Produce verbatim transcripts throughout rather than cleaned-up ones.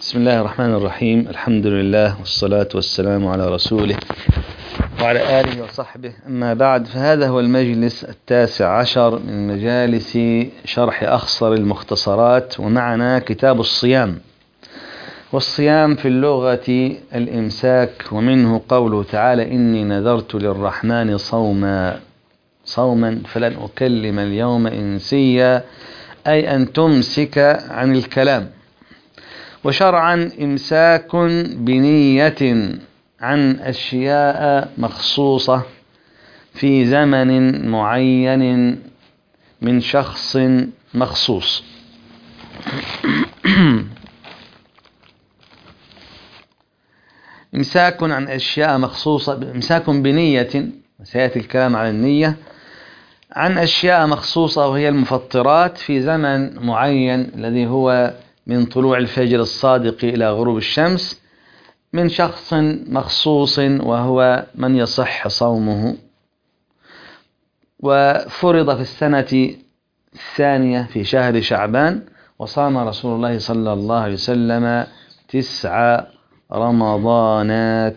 بسم الله الرحمن الرحيم. الحمد لله والصلاة والسلام على رسوله وعلى آله وصحبه. أما بعد، فهذا هو المجلس التاسع عشر من مجالس شرح أخصر المختصرات، ومعنا كتاب الصيام. والصيام في اللغة الإمساك، ومنه قوله تعالى: إني نذرت للرحمن صوما صوما فلن أكلم اليوم إنسيا، أي أن تمسك عن الكلام. وشرعا إمساك بنية عن أشياء مخصوصة في زمن معين من شخص مخصوص. إمساك عن أشياء مخصوصة، إمساك بنية، سيأتي الكلام عن النية، عن أشياء مخصوصة وهي المفطرات في زمن معين الذي هو من طلوع الفجر الصادق إلى غروب الشمس، من شخص مخصوص وهو من يصح صومه. وفرض في السنة الثانية في شهر شعبان، وصام رسول الله صلى الله عليه وسلم تسع رمضانات.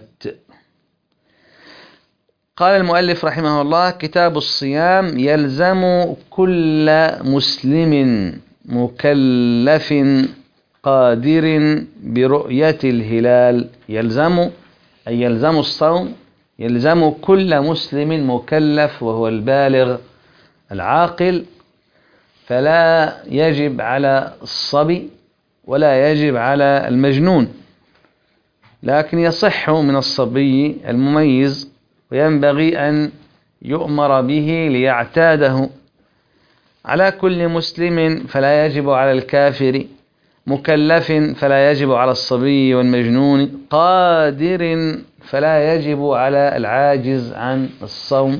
قال المؤلف رحمه الله: كتاب الصيام يلزم كل مسلم مكلف قادر برؤية الهلال. يلزم أي يلزم الصوم، يلزم كل مسلم مكلف وهو البالغ العاقل، فلا يجب على الصبي ولا يجب على المجنون، لكن يصح من الصبي المميز، وينبغي أن يؤمر به ليعتاده. على كل مسلم فلا يجب على الكافر، مكلف فلا يجب على الصبي والمجنون، قادر فلا يجب على العاجز عن الصوم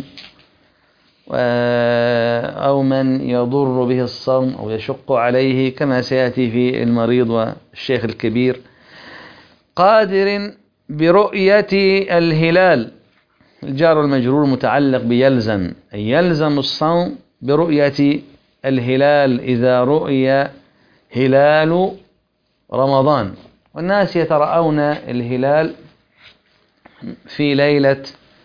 أو من يضر به الصوم أو يشق عليه، كما سيأتي في المريض والشيخ الكبير. قادر برؤية الهلال، الجار والمجرور متعلق بيلزم، أي يلزم الصوم برؤية الهلال إذا رؤي هلال رمضان. والناس يترأون الهلال في ليلة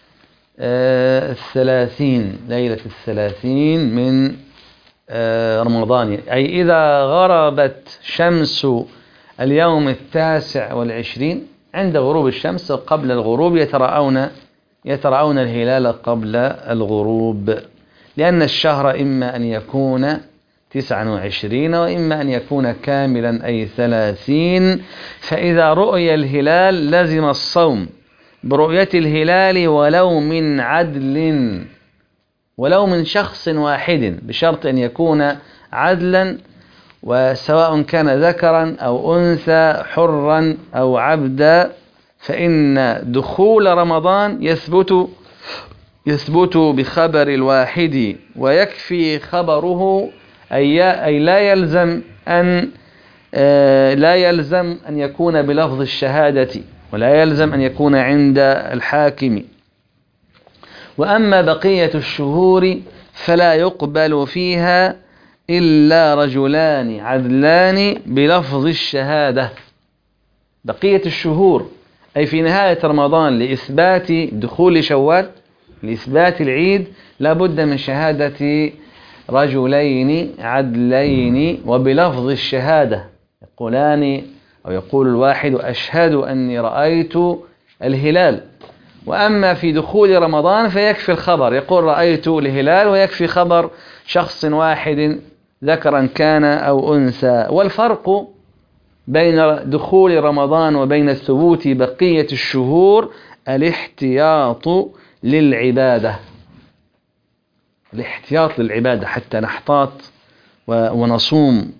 الثلاثين ليلة الثلاثين من رمضان، أي إذا غربت شمس اليوم التاسع والعشرين، عند غروب الشمس قبل الغروب يترأون يترأون الهلال قبل الغروب، لأن الشهر إما أن يكون تسعة وعشرين وإما أن يكون كاملا أي ثلاثين. فإذا رؤي الهلال لزم الصوم برؤية الهلال ولو من عدل، ولو من شخص واحد، بشرط أن يكون عدلا، وسواء كان ذكرا أو أنثى، حرا أو عبدا، فإن دخول رمضان يثبت يثبت بخبر الواحد، ويكفي خبره، أي لا يلزم أن لا يلزم أن يكون بلفظ الشهادة، ولا يلزم أن يكون عند الحاكم. وأما بقية الشهور فلا يقبل فيها إلا رجلان عدلان بلفظ الشهادة. بقية الشهور أي في نهاية رمضان لإثبات دخول شوال، لإثبات العيد، لا بد من شهادة رجلين عدلين وبلفظ الشهادة، يقولان أو يقول الواحد: أشهد أني رأيت الهلال. وأما في دخول رمضان فيكفي الخبر، يقول رأيت الهلال، ويكفي خبر شخص واحد ذكرا كان أو أنثى. والفرق بين دخول رمضان وبين ثبوت بقية الشهور الاحتياط للعبادة، الاحتياط للعبادة حتى نحتاط ونصوم.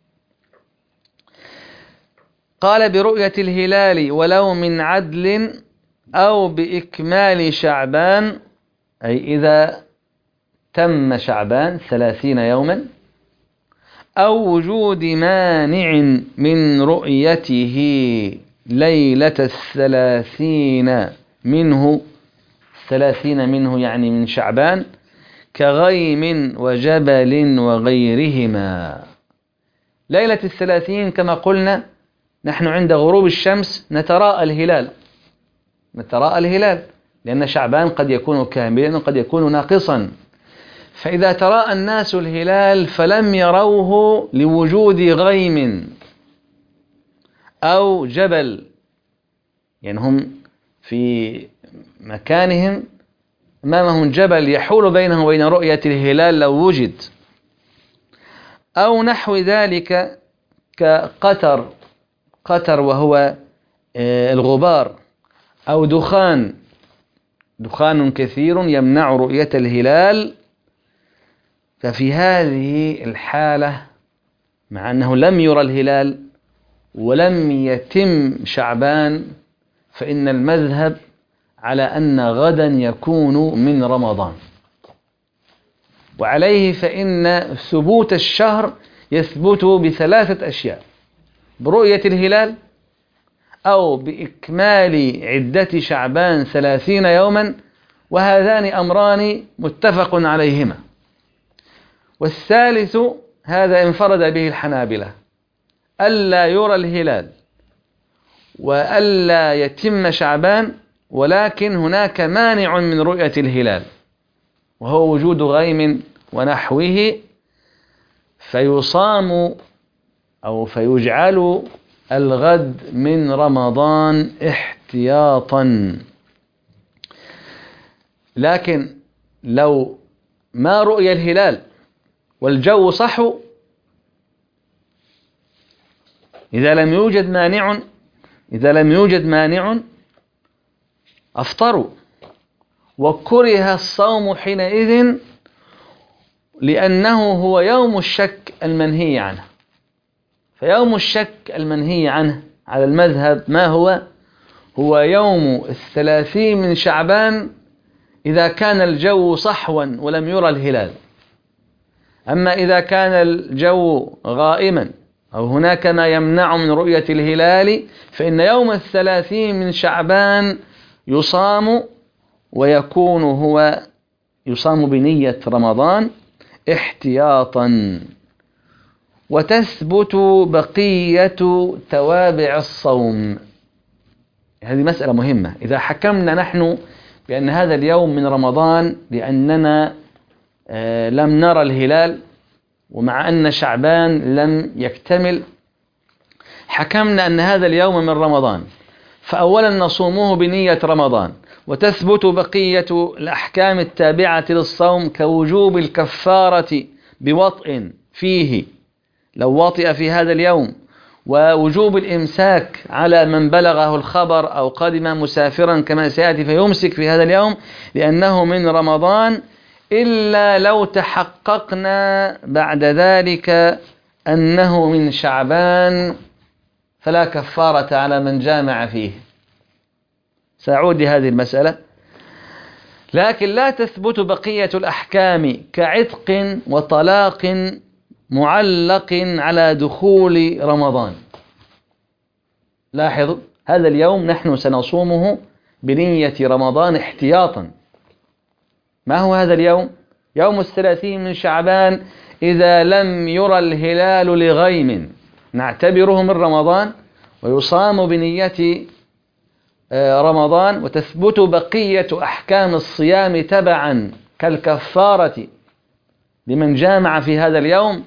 قال: برؤية الهلال ولو من عدل أو بإكمال شعبان، أي إذا تم شعبان ثلاثين يوما، أو وجود مانع من رؤيته ليلة الثلاثين منه، ثلاثين منه يعني من شعبان، كغيم وجبل وغيرهما. ليلة الثلاثين كما قلنا نحن عند غروب الشمس نتراءى الهلال نتراءى الهلال لأن شعبان قد يكون كاملا وقد يكون ناقصا. فإذا تراءى الناس الهلال فلم يروه لوجود غيم أو جبل، يعني هم في مكانهم أمامهم جبل يحول بينه وبين رؤية الهلال لو وجد، أو نحو ذلك كقتر قتر وهو الغبار، أو دخان دخان كثير يمنع رؤية الهلال. ففي هذه الحالة مع أنه لم يرى الهلال ولم يتم شعبان فإن المذهب على أن غدا يكون من رمضان، وعليه فإن ثبوت الشهر يثبت بثلاثة أشياء: برؤية الهلال، أو بإكمال عدة شعبان ثلاثين يوما، وهذان أمران متفق عليهما. والثالث هذا انفرد به الحنابلة: ألا يرى الهلال وألا يتم شعبان، ولكن هناك مانع من رؤية الهلال وهو وجود غيم ونحوه، فيصام أو فيجعل الغد من رمضان احتياطا. لكن لو ما رؤي الهلال والجو صحو، إذا لم يوجد مانع إذا لم يوجد مانع أفطروا، وكره الصوم حينئذ لأنه هو يوم الشك المنهي عنه. فيوم الشك المنهي عنه على المذهب ما هو؟ هو يوم الثلاثين من شعبان إذا كان الجو صحوا ولم يرى الهلال. أما إذا كان الجو غائما أو هناك ما يمنع من رؤية الهلال فإن يوم الثلاثين من شعبان يصام، ويكون هو يصام بنية رمضان احتياطا، وتثبت بقية توابع الصوم. هذه مسألة مهمة. إذا حكمنا نحن بأن هذا اليوم من رمضان لأننا آه لم نرى الهلال ومع أن شعبان لم يكتمل، حكمنا أن هذا اليوم من رمضان، فأولا نصومه بنية رمضان، وتثبت بقية الأحكام التابعة للصوم كوجوب الكفارة بوطء فيه لو وطئ في هذا اليوم، ووجوب الإمساك على من بلغه الخبر أو قدم مسافرا كما سيأتي فيمسك في هذا اليوم لأنه من رمضان، إلا لو تحققنا بعد ذلك أنه من شعبان فلا كفارة على من جامع فيه. سأعود لهذه المسألة. لكن لا تثبت بقية الأحكام كعتق وطلاق معلق على دخول رمضان. لاحظوا هذا اليوم نحن سنصومه بنية رمضان احتياطا. ما هو هذا اليوم؟ يوم الثلاثين من شعبان إذا لم يرى الهلال لغيم نعتبره من رمضان ويصام بنية رمضان، وتثبت بقية أحكام الصيام تبعا كالكفارة لمن جامع في هذا اليوم.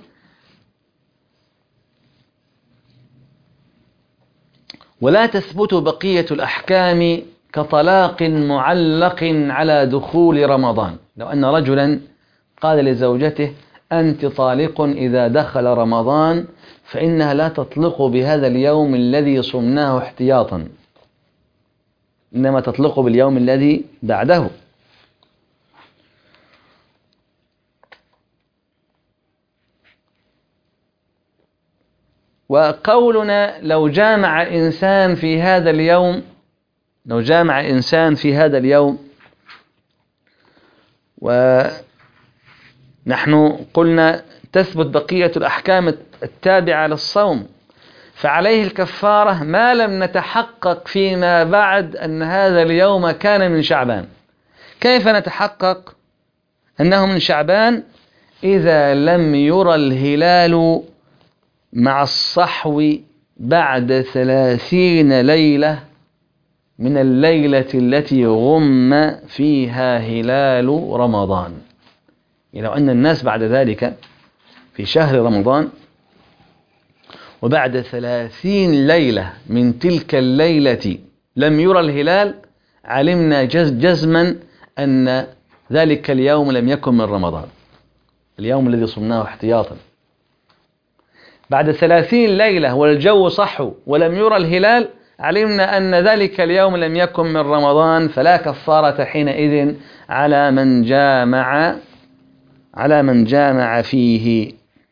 ولا تثبت بقية الأحكام كطلاق معلق على دخول رمضان. لو أن رجلا قال لزوجته أنت طالق إذا دخل رمضان، فإنها لا تطلق بهذا اليوم الذي صمناه احتياطا، إنما تطلق باليوم الذي بعده. وقولنا لو جامع إنسان في هذا اليوم لو جامع إنسان في هذا اليوم ونحن قلنا تثبت بقية الأحكام التابعة للصوم، فعليه الكفارة ما لم نتحقق فيما بعد أن هذا اليوم كان من شعبان. كيف نتحقق أنه من شعبان؟ إذا لم يرى الهلال مع الصحو بعد ثلاثين ليلة من الليلة التي غم فيها هلال رمضان. يعني لو أن الناس بعد ذلك في شهر رمضان وبعد ثلاثين ليلة من تلك الليلة لم يرى الهلال، علمنا جزما أن ذلك اليوم لم يكن من رمضان، اليوم الذي صمناه احتياطا. بعد ثلاثين ليلة والجو صحو ولم يرى الهلال، علمنا أن ذلك اليوم لم يكن من رمضان، فلا كفارة حينئذ على من جامع على من جامع فيه.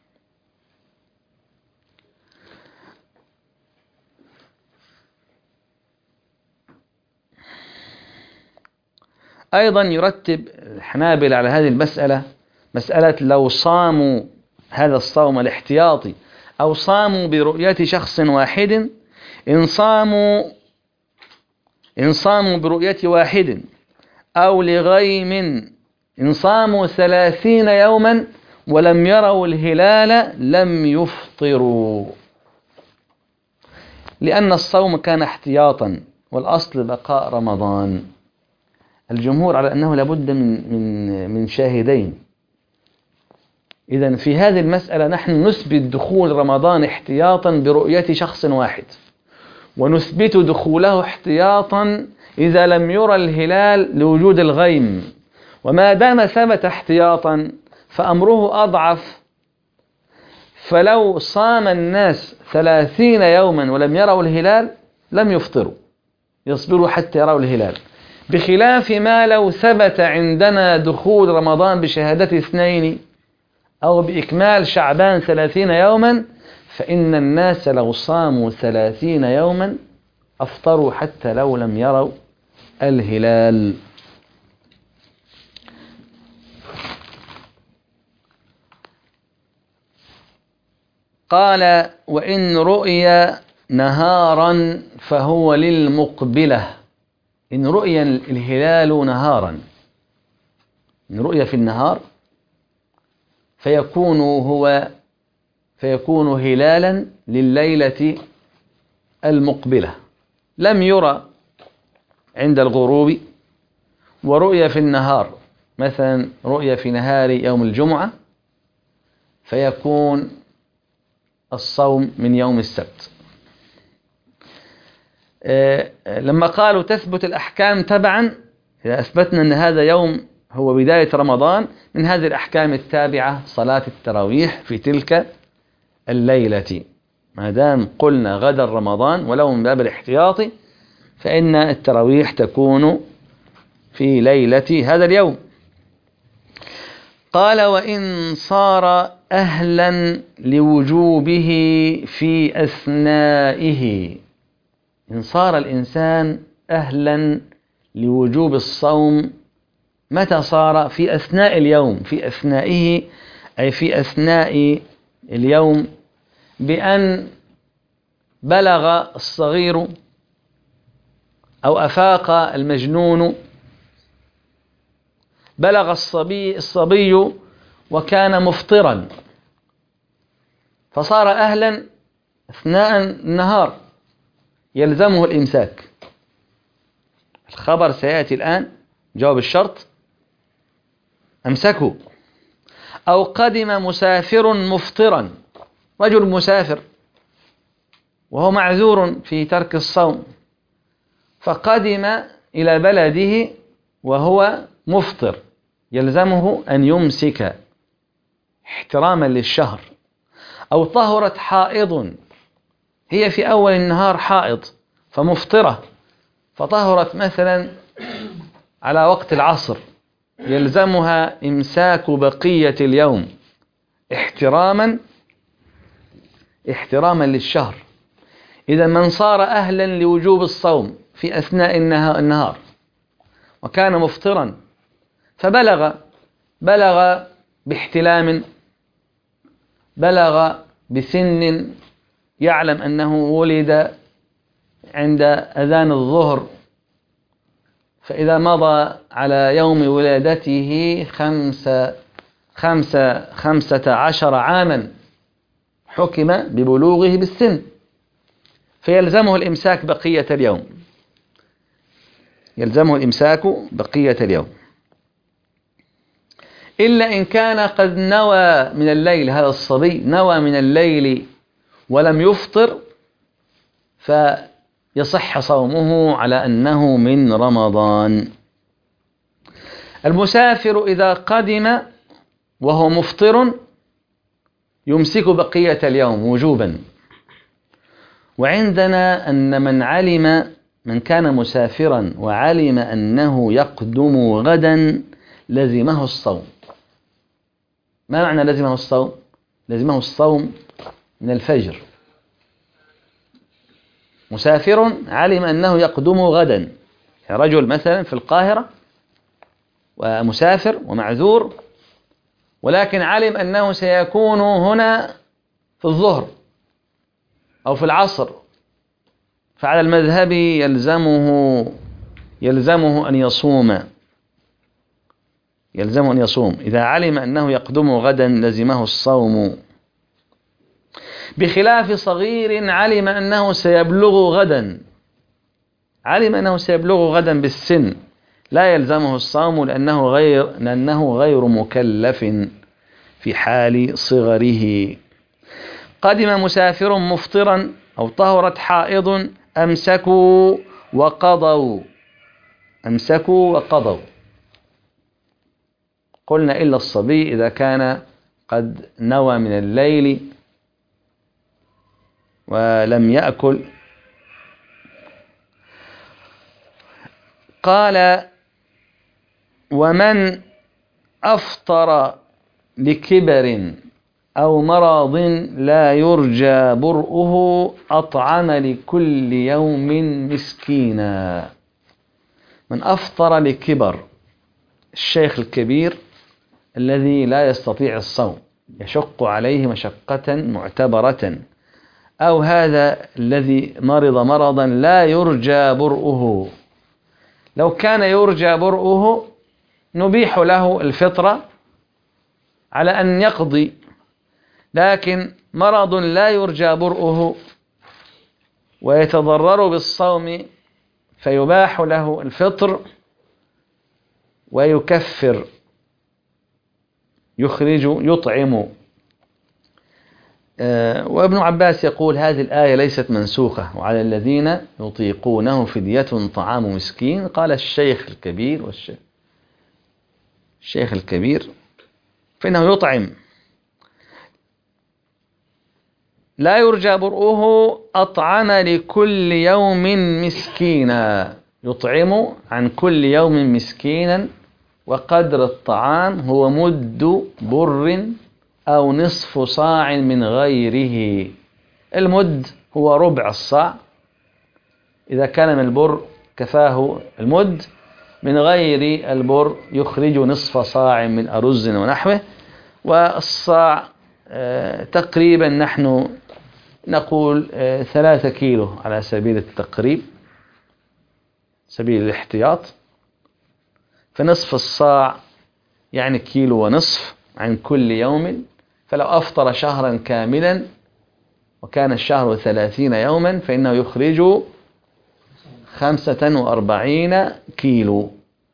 أيضا يرتب الحنابلة على هذه المسألة مسألة لو صاموا هذا الصوم الاحتياطي أو صاموا برؤية شخص واحد، إن صاموا إن صاموا برؤية واحد أو لغيم، إن صاموا ثلاثين يوما ولم يروا الهلال لم يفطروا، لأن الصوم كان احتياطا والأصل بقاء رمضان. الجمهور على أنه لابد من من من شاهدين. إذن في هذه المسألة نحن نثبت دخول رمضان احتياطا برؤية شخص واحد، ونثبت دخوله احتياطا إذا لم يرى الهلال لوجود الغيم. وما دام ثبت احتياطا فأمره أضعف، فلو صام الناس ثلاثين يوما ولم يروا الهلال لم يفطروا، يصبروا حتى يروا الهلال، بخلاف ما لو ثبت عندنا دخول رمضان بشهادة اثنين أو بإكمال شعبان ثلاثين يوما، فإن الناس لو صاموا ثلاثين يوما أفطروا حتى لو لم يروا الهلال. قال: وإن رؤي نهارا فهو للمقبلة. إن رؤي الهلال نهارا، إن رؤي في النهار فيكون هو فيكون هلالا لليلة المقبلة. لم يرى عند الغروب ورؤية في النهار، مثلا رؤية في نهار يوم الجمعة، فيكون الصوم من يوم السبت. لما قالوا تثبت الأحكام تبعا، إذا أثبتنا أن هذا يوم هو بداية رمضان، من هذه الأحكام التابعة صلاة التراويح في تلك الليلة. ما دام قلنا غدا رمضان ولو من باب الاحتياطي، فإن التراويح تكون في ليلة هذا اليوم. قال: وإن صار أهلا لوجوبه في أثنائه. إن صار الإنسان أهلا لوجوب الصوم، متى صار؟ في أثناء اليوم، في أثنائه أي في أثناء اليوم، بأن بلغ الصغير أو أفاق المجنون، بلغ الصبي الصبي وكان مفطرا، فصار أهلا أثناء النهار يلزمه الإمساك. الخبر سيأتي الآن، جواب الشرط: أمسكه. أو قدم مسافر مفطرا، رجل مسافر وهو معذور في ترك الصوم، فقدم إلى بلده وهو مفطر، يلزمه أن يمسك احتراما للشهر. أو طهرت حائض، هي في أول النهار حائض فمفطرة، فطهرت مثلا على وقت العصر، يلزمها إمساك بقية اليوم احتراما احتراما للشهر. إذا من صار أهلا لوجوب الصوم في أثناء النهار وكان مفطرا، فبلغ بلغ باحتلام، بلغ بسن، يعلم أنه ولد عند أذان الظهر، فإذا مضى على يوم ولادته خمسة خمسة خمسة عشر عاما حكم ببلوغه بالسن. فيلزمه الإمساك بقية اليوم، يلزمه الإمساك بقية اليوم، إلا إن كان قد نوى من الليل، هذا الصبي نوى من الليل ولم يفطر فيصح صومه على أنه من رمضان. المسافر إذا قدم وهو مفطر يمسك بقية اليوم وجوبا. وعندنا أن من علم من كان مسافرا وعلم أنه يقدم غدا لزمه الصوم. ما معنى لزمه الصوم؟ لزمه الصوم من الفجر. مسافر علم أنه يقدم غدا، رجل مثلا في القاهرة ومسافر ومعذور، ولكن علم أنه سيكون هنا في الظهر أو في العصر، فعلى المذهب يلزمه يلزمه أن يصوم يلزمه أن يصوم إذا علم أنه يقدم غدا لزمه الصوم، بخلاف صغير علم أنه سيبلغ غدا علم أنه سيبلغ غدا بالسن لا يلزمه الصوم لأنه غير لأنه غير مكلف في حال صغره. قدم مسافر مفطرا أو طهرت حائض أمسكوا وقضوا أمسكوا وقضوا قلنا إلا الصبي إذا كان قد نوى من الليل ولم يأكل. قال: ومن أفطر لكبر أو مرض لا يرجى برؤه أطعم لكل يوم مسكينا. من أفطر لكبر، الشيخ الكبير الذي لا يستطيع الصوم، يشق عليه مشقة معتبرة، أو هذا الذي مرض مرضا لا يرجى برؤه. لو كان يرجى برؤه نبيح له الفطرة على أن يقضي، لكن مرض لا يرجى برؤه ويتضرر بالصوم فيباح له الفطر ويكفر، يخرج يطعم. آه وابن عباس يقول: هذه الآية ليست منسوخة، وعلى الذين يطيقونه فدية طعام مسكين. قال الشيخ الكبير والشيخ الشيخ الكبير فإنه يطعم. لا يرجى برؤه أطعم لكل يوم مسكينا، يطعم عن كل يوم مسكينا، وقدر الطعام هو مد بر أو نصف صاع من غيره. المد هو ربع الصاع، إذا كان من البر كفاه المد، من غير البر يخرج نصف صاع من أرز ونحوه. والصاع آه تقريبا نحن نقول آه ثلاثة كيلو على سبيل التقريب، سبيل الاحتياط. فنصف الصاع يعني كيلو ونصف عن كل يوم. فلو أفطر شهرا كاملا وكان الشهر ثلاثين يوما فإنه يخرج خمسة وأربعين كيلو.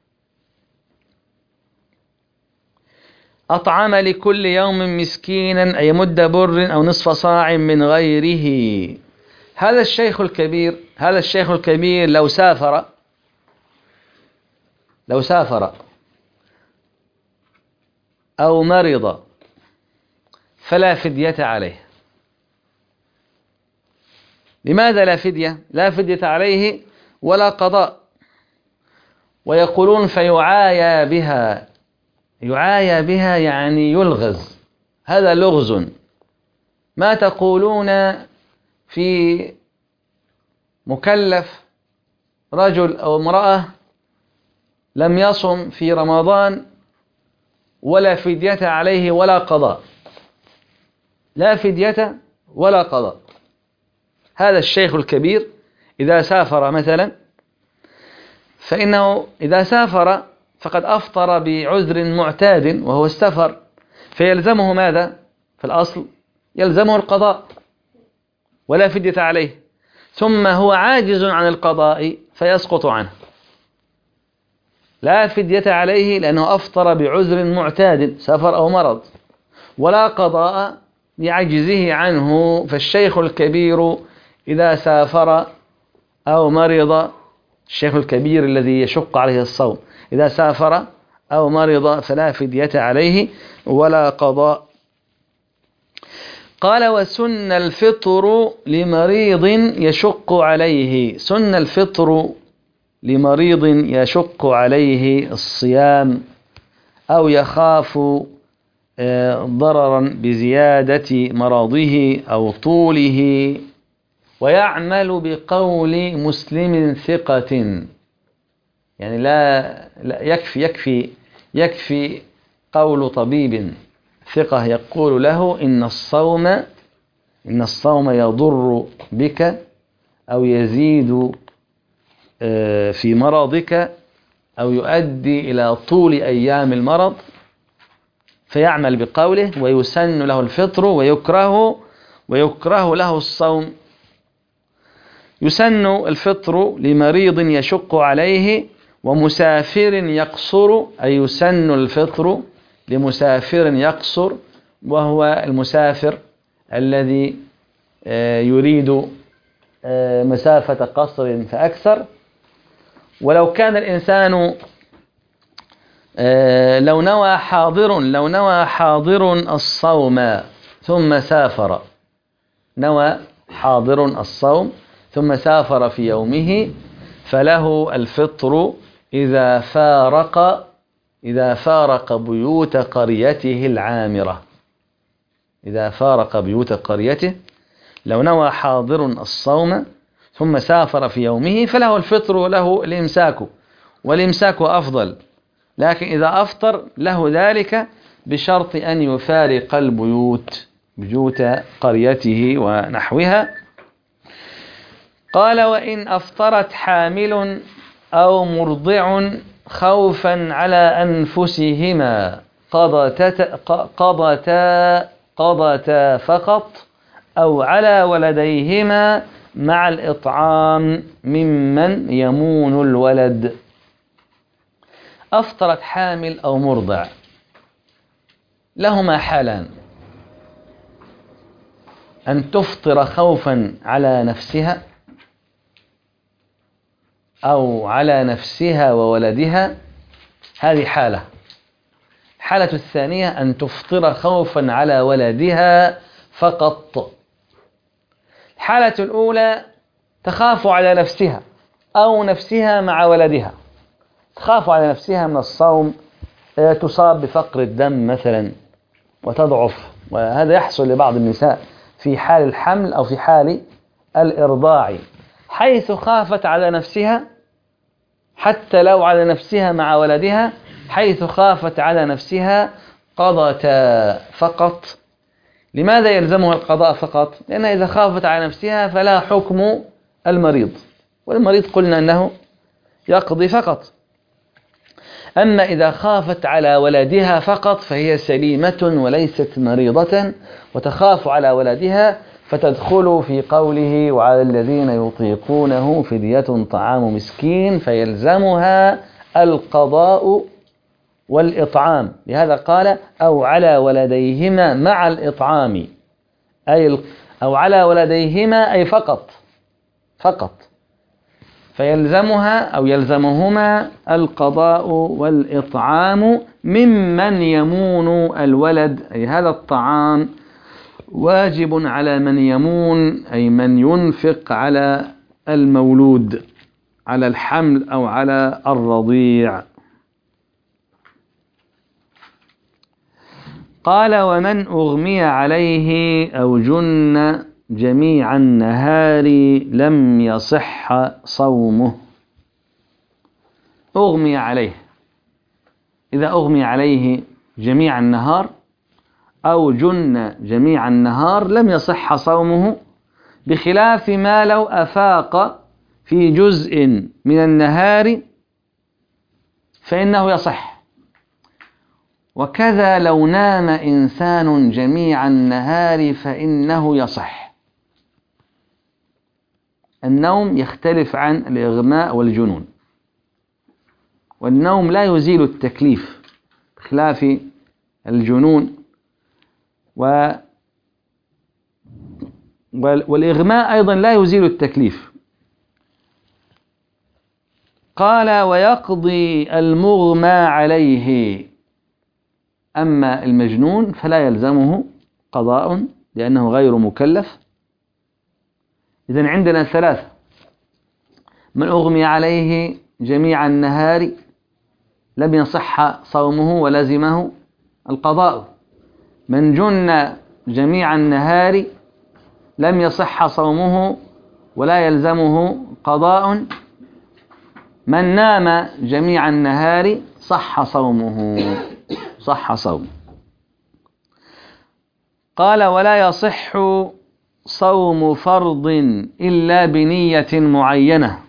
أطعم لكل يوم مسكينا أي مد بر أو نصف صاع من غيره. هذا الشيخ الكبير هذا الشيخ الكبير لو سافر لو سافر أو مرض فلا فدية عليه. لماذا لا فدية؟ لا فدية عليه ولا قضاء. ويقولون فيعايا بها. يعايا بها يعني يلغز، هذا لغز. ما تقولون في مكلف رجل أو امرأة لم يصم في رمضان ولا فدية عليه ولا قضاء؟ لا فدية ولا قضاء. هذا الشيخ الكبير إذا سافر مثلا، فإنه إذا سافر فقد أفطر بعذر معتاد وهو السفر، فيلزمه ماذا؟ في الأصل يلزمه القضاء ولا فدية عليه. ثم هو عاجز عن القضاء فيسقط عنه، لا فدية عليه لأنه أفطر بعذر معتاد سفر أو مرض، ولا قضاء لعجزه عنه. فالشيخ الكبير إذا سافر أو مرض، الشيخ الكبير الذي يشق عليه الصوم إذا سافر أو مرض فلا فدية عليه ولا قضاء. قال وسن الفطر لمريض يشق عليه، سن الفطر لمريض يشق عليه الصيام أو يخاف ضررا بزيادة مرضه أو طوله، ويعمل بقول مسلم ثقة. يعني لا, لا يكفي يكفي يكفي قول طبيب ثقة يقول له إن الصوم إن الصوم يضر بك أو يزيد في مرضك أو يؤدي إلى طول أيام المرض، فيعمل بقوله، ويسن له الفطر ويكره ويكره له الصوم. يسن الفطر لمريض يشق عليه ومسافر يقصر، أي يسن الفطر لمسافر يقصر، وهو المسافر الذي يريد مسافة قصر فأكثر. ولو كان الإنسان لو نوى حاضر لو نوى حاضر الصوم ثم سافر، نوى حاضر الصوم ثم سافر في يومه، فله الفطر إذا فارق إذا فارق بيوت قريته العامرة. إذا فارق بيوت قريته، لو نوى حاضر الصوم ثم سافر في يومه فله الفطر وله الإمساك، والإمساك أفضل، لكن إذا أفطر له ذلك بشرط أن يفارق البيوت بيوت قريته ونحوها. قال وإن أفطرت حامل أو مرضع خوفا على أنفسهما قضتا قضتا قضتا فقط، أو على ولديهما مع الإطعام ممن يمون الولد. أفطرت حامل أو مرضع، لهما حالان: أن تفطر خوفا على نفسها أو على نفسها وولدها، هذه حالة. الحالة الثانية أن تفطر خوفا على ولدها فقط. الحالة الأولى تخاف على نفسها أو نفسها مع ولدها، تخاف على نفسها من الصوم، تصاب بفقر الدم مثلا وتضعف، وهذا يحصل لبعض النساء في حال الحمل أو في حال الإرضاع، حيث خافت على نفسها حتى لو على نفسها مع ولدها، حيث خافت على نفسها قضت فقط. لماذا يلزمها القضاء فقط؟ لأن إذا خافت على نفسها فلا حكم المريض، والمريض قلنا أنه يقضي فقط. أما إذا خافت على ولدها فقط فهي سليمة وليست مريضة، وتخاف على ولدها فتدخل في قوله وعلى الذين يطيقونه فدية طعام مسكين، فيلزمها القضاء والإطعام. لهذا قال أو على ولديهما مع الإطعام، أي أو على ولديهما أي فقط فقط، فيلزمها أو يلزمهما القضاء والإطعام ممن يمون الولد، أي هذا الطعام واجب على من يمون، أي من ينفق على المولود، على الحمل أو على الرضيع. قال ومن أغمي عليه أو جن جميع النهار لم يصح صومه. أغمي عليه، إذا أغمي عليه جميع النهار أو جن جميع النهار لم يصح صومه، بخلاف ما لو أفاق في جزء من النهار فإنه يصح. وكذا لو نام إنسان جميع النهار فإنه يصح. النوم يختلف عن الإغماء والجنون، والنوم لا يزيل التكليف بخلاف الجنون، و والإغماء أيضا لا يزيل التكليف. قال ويقضي المغمى عليه، أما المجنون فلا يلزمه قضاء لأنه غير مكلف. إذن عندنا ثلاثة: من أغمي عليه جميع النهار لم يصح صومه ولزمه القضاء، من جن جميع النهار لم يصح صومه ولا يلزمه قضاء، من نام جميع النهار صح صومه صح صومه. قال ولا يصح صوم فرض إلا بنية معينة.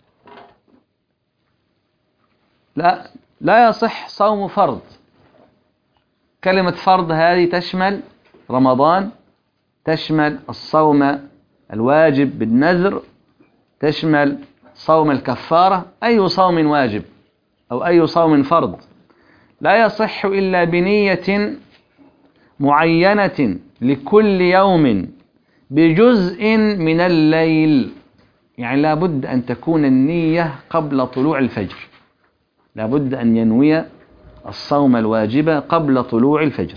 لا لا يصح صوم فرض. كلمة فرض هذه تشمل رمضان، تشمل الصوم الواجب بالنذر، تشمل صوم الكفارة، أي صوم واجب أو أي صوم فرض لا يصح إلا بنية معينة لكل يوم بجزء من الليل. يعني لابد أن تكون النية قبل طلوع الفجر، لابد أن ينوي الصوم الواجب قبل طلوع الفجر.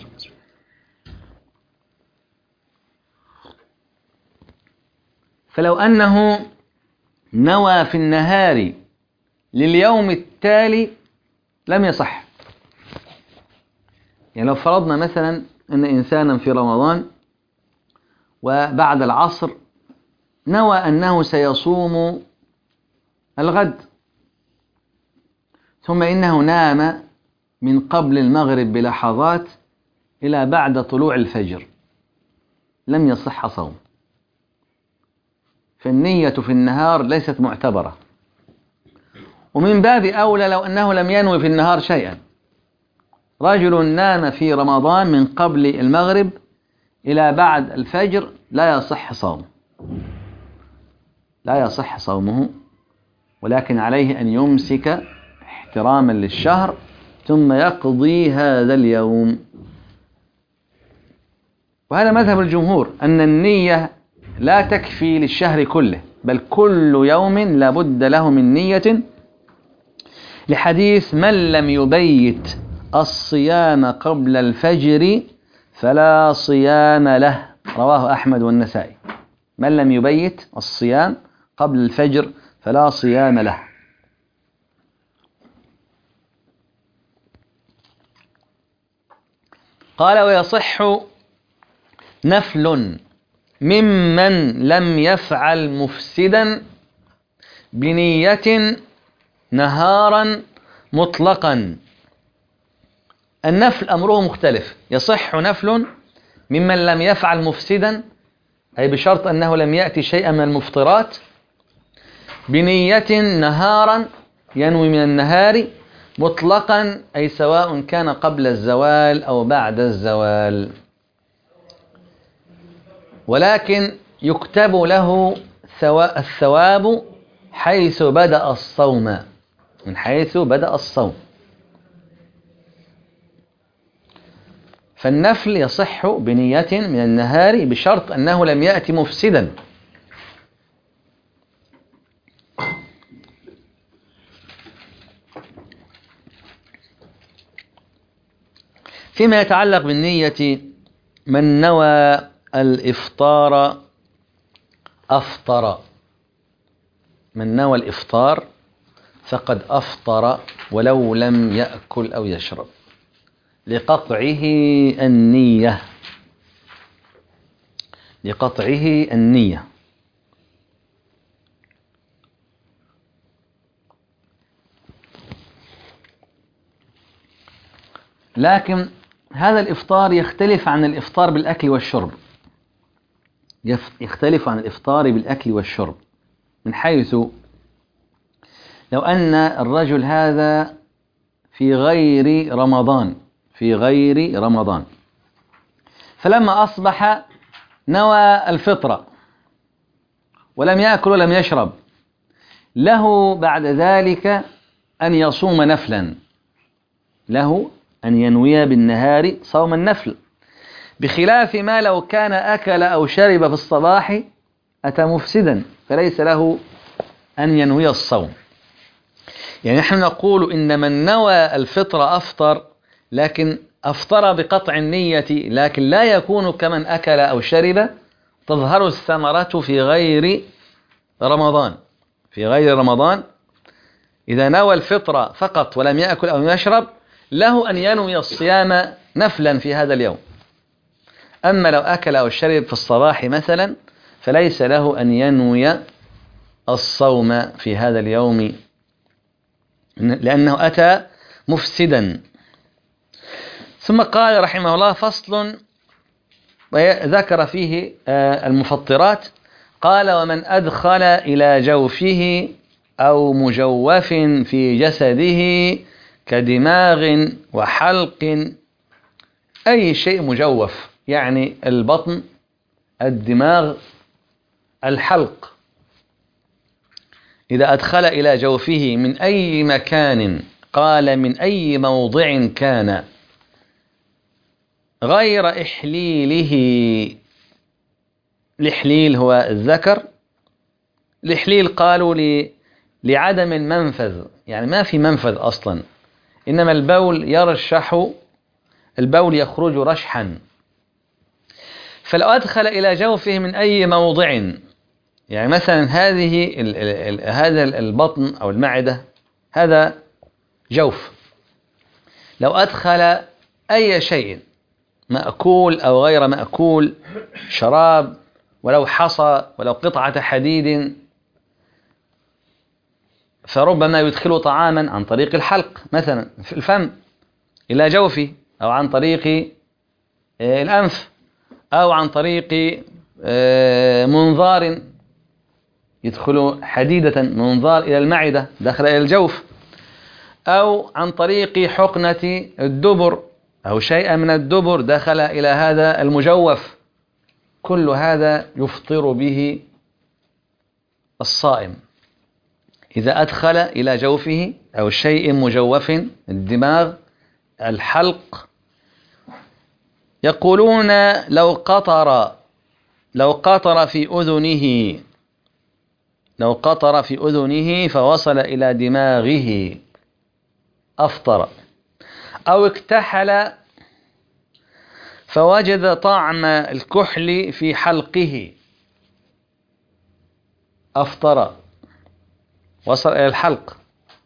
فلو أنه نوى في النهار لليوم التالي لم يصح. يعني لو فرضنا مثلا أن إنسانا في رمضان وبعد العصر نوى أنه سيصوم الغد، ثم إنه نام من قبل المغرب بلحظات إلى بعد طلوع الفجر، لم يصح صوم. فالنية في النهار ليست معتبرة. ومن باب أولى لو أنه لم ينوي في النهار شيئا، رجل نام في رمضان من قبل المغرب إلى بعد الفجر لا يصح صومه، لا يصح صومه، ولكن عليه أن يمسك احتراما للشهر ثم يقضي هذا اليوم. وهذا مذهب الجمهور أن النية لا تكفي للشهر كله، بل كل يوم لا بد له من نية، لحديث من لم يبيت الصيام قبل الفجر فلا صيام له، رواه أحمد والنسائي. من لم يبيت الصيام قبل الفجر فلا صيام له. قال ويصح نفل ممن لم يفعل مفسدا بنية نهارا مطلقا. النفل أمره مختلف. يصح نفل ممن لم يفعل مفسدا، أي بشرط أنه لم يأتي شيئا من المفطرات، بنية نهارا ينوي من النهار، مطلقا أي سواء كان قبل الزوال أو بعد الزوال، ولكن يكتب له الثواب حيث بدأ الصوم، من حيث بدأ الصوم. فالنفل يصح بنية من النهار بشرط أنه لم يأتي مفسدا. فيما يتعلق بالنية، من نوى الإفطار أفطر، من نوى الإفطار فقد أفطر ولو لم يأكل أو يشرب، لقطعه النية، لقطعه النية. لكن هذا الإفطار يختلف عن الإفطار بالأكل والشرب، يختلف عن الإفطار بالأكل والشرب، من حيث لو أن الرجل هذا في غير رمضان، في غير رمضان، فلما أصبح نوى الفطرة ولم يأكل ولم يشرب، له بعد ذلك أن يصوم نفلا، له أن ينوي بالنهار صوم النفل، بخلاف ما لو كان أكل أو شرب في الصباح أتى مفسدا فليس له أن ينوي الصوم. يعني نحن نقول إن من نوى الفطر أفطر، لكن أفطر بقطع النية، لكن لا يكون كمن أكل أو شرب، تظهر الثمرة في غير رمضان. في غير رمضان إذا نوى الفطر فقط ولم يأكل أو يشرب له أن ينوي الصيام نفلا في هذا اليوم. أما لو أكل أو شرب في الصباح مثلا فليس له أن ينوي الصوم في هذا اليوم لأنه أتى مفسدا. ثم قال رحمه الله: فصل، ذكر فيه المفطرات. قال: ومن أدخل إلى جوفه أو مجوف في جسده كدماغ وحلق، أي شيء مجوف يعني البطن، الدماغ، الحلق، إذا أدخل إلى جوفه من أي مكان، قال من أي موضع كان، غير إحليله. الإحليل هو الذكر. الإحليل قالوا لي لعدم المنفذ، يعني ما في منفذ أصلا، إنما البول يرشح، البول يخرج رشحا. فلو أدخل إلى جوفه من أي موضع، يعني مثلا هذه ال ال ال هذا البطن أو المعدة، هذا جوف، لو أدخل أي شيء مأكول أو غير مأكول، شراب ولو حصى ولو قطعة حديد، فربما يدخل طعاما عن طريق الحلق مثلا في الفم إلى جوفه، أو عن طريق الأنف، أو عن طريق منظار، يدخل حديدة منظار إلى المعدة دخل إلى الجوف، أو عن طريق حقنة الدبر أو شيئا من الدبر دخل إلى هذا المجوف. كل هذا يفطر به الصائم إذا أدخل إلى جوفه أو شيء مجوف، الدماغ، الحلق. يقولون لو قطر لو قطر في أذنه لو قطر في أذنه فوصل إلى دماغه أفطر، أو اكتحل فوجد طعم الكحل في حلقه أفطر، وصل إلى الحلق.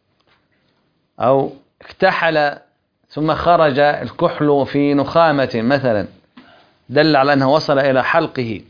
أو اكتحل ثم خرج الكحل في نخامة مثلا، دل على أنه وصل إلى حلقه.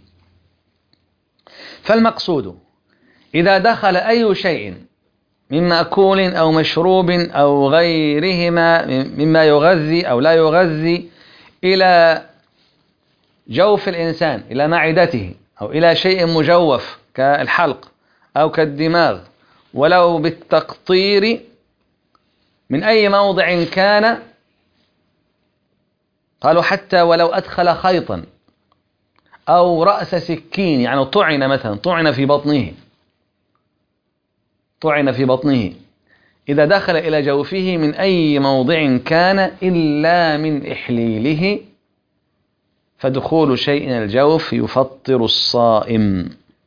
فالمقصود إذا دخل أي شيء من مأكول أو مشروب أو غيرهما مما يغذي أو لا يغذي إلى جوف الإنسان، إلى معدته، أو إلى شيء مجوف كالحلق أو كالدماغ، ولو بالتقطير من أي موضع كان، قالوا حتى ولو أدخل خيطا أو رأس سكين، يعني طعن مثلا، طعن في بطنه طعن في بطنه إذا دخل إلى جوفه من أي موضع كان إلا من إحليله، فدخول شيء إلى الجوف يفطر الصائم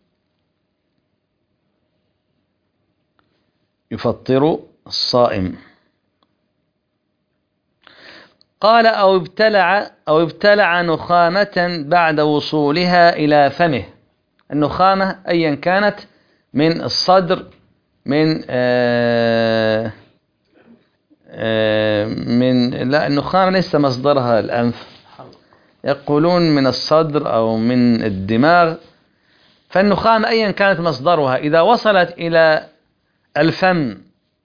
يفطر الصائم. قال: أو ابتلع أو ابتلع نخامة بعد وصولها إلى فمه. النخامة أيا كانت، من الصدر، من آه آه من لا النخامة ليس مصدرها الأنف، يقولون من الصدر أو من الدماغ. فالنخامة أيا كانت مصدرها إذا وصلت إلى الفم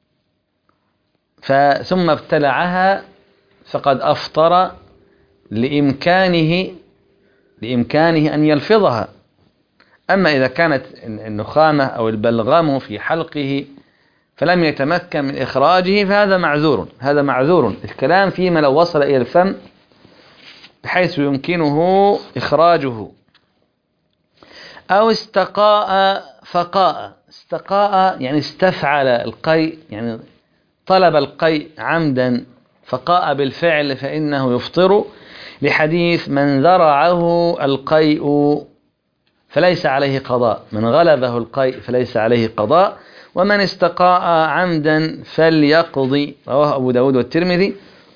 ثم ابتلعها فقد أفطر لإمكانه لإمكانه أن يلفظها. أما إذا كانت النخامة أو البلغم في حلقه فلم يتمكن من إخراجه فهذا معذور هذا معذور الكلام فيما لو وصل إلى الفم بحيث يمكنه إخراجه. أو استقاء فقاء. استقاء يعني استفعل القيء، يعني طلب القيء عمدا، فقاء بالفعل فإنه يفطر، لحديث من ذرعه القيء فليس عليه قضاء، من غلبه القيء فليس عليه قضاء، ومن استقاء عمدا فليقضي، رواه أبو داود والترمذي.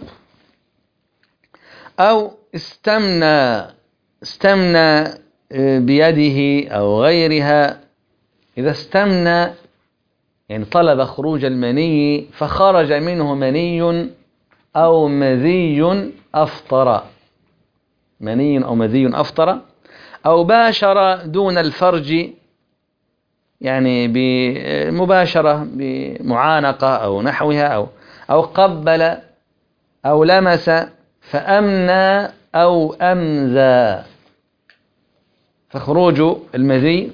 أو استمنى استمنى بيده أو غيرها. إذا استمنى يعني طلب خروج المني فخرج منه مني أو مذي أفطر، مني أو مذي أفطر. أو باشر دون الفرج، يعني بمباشرة بمعانقة أو نحوها، أو أو قبل أو لمس، فأمنى أو أمذى. فخروج المذي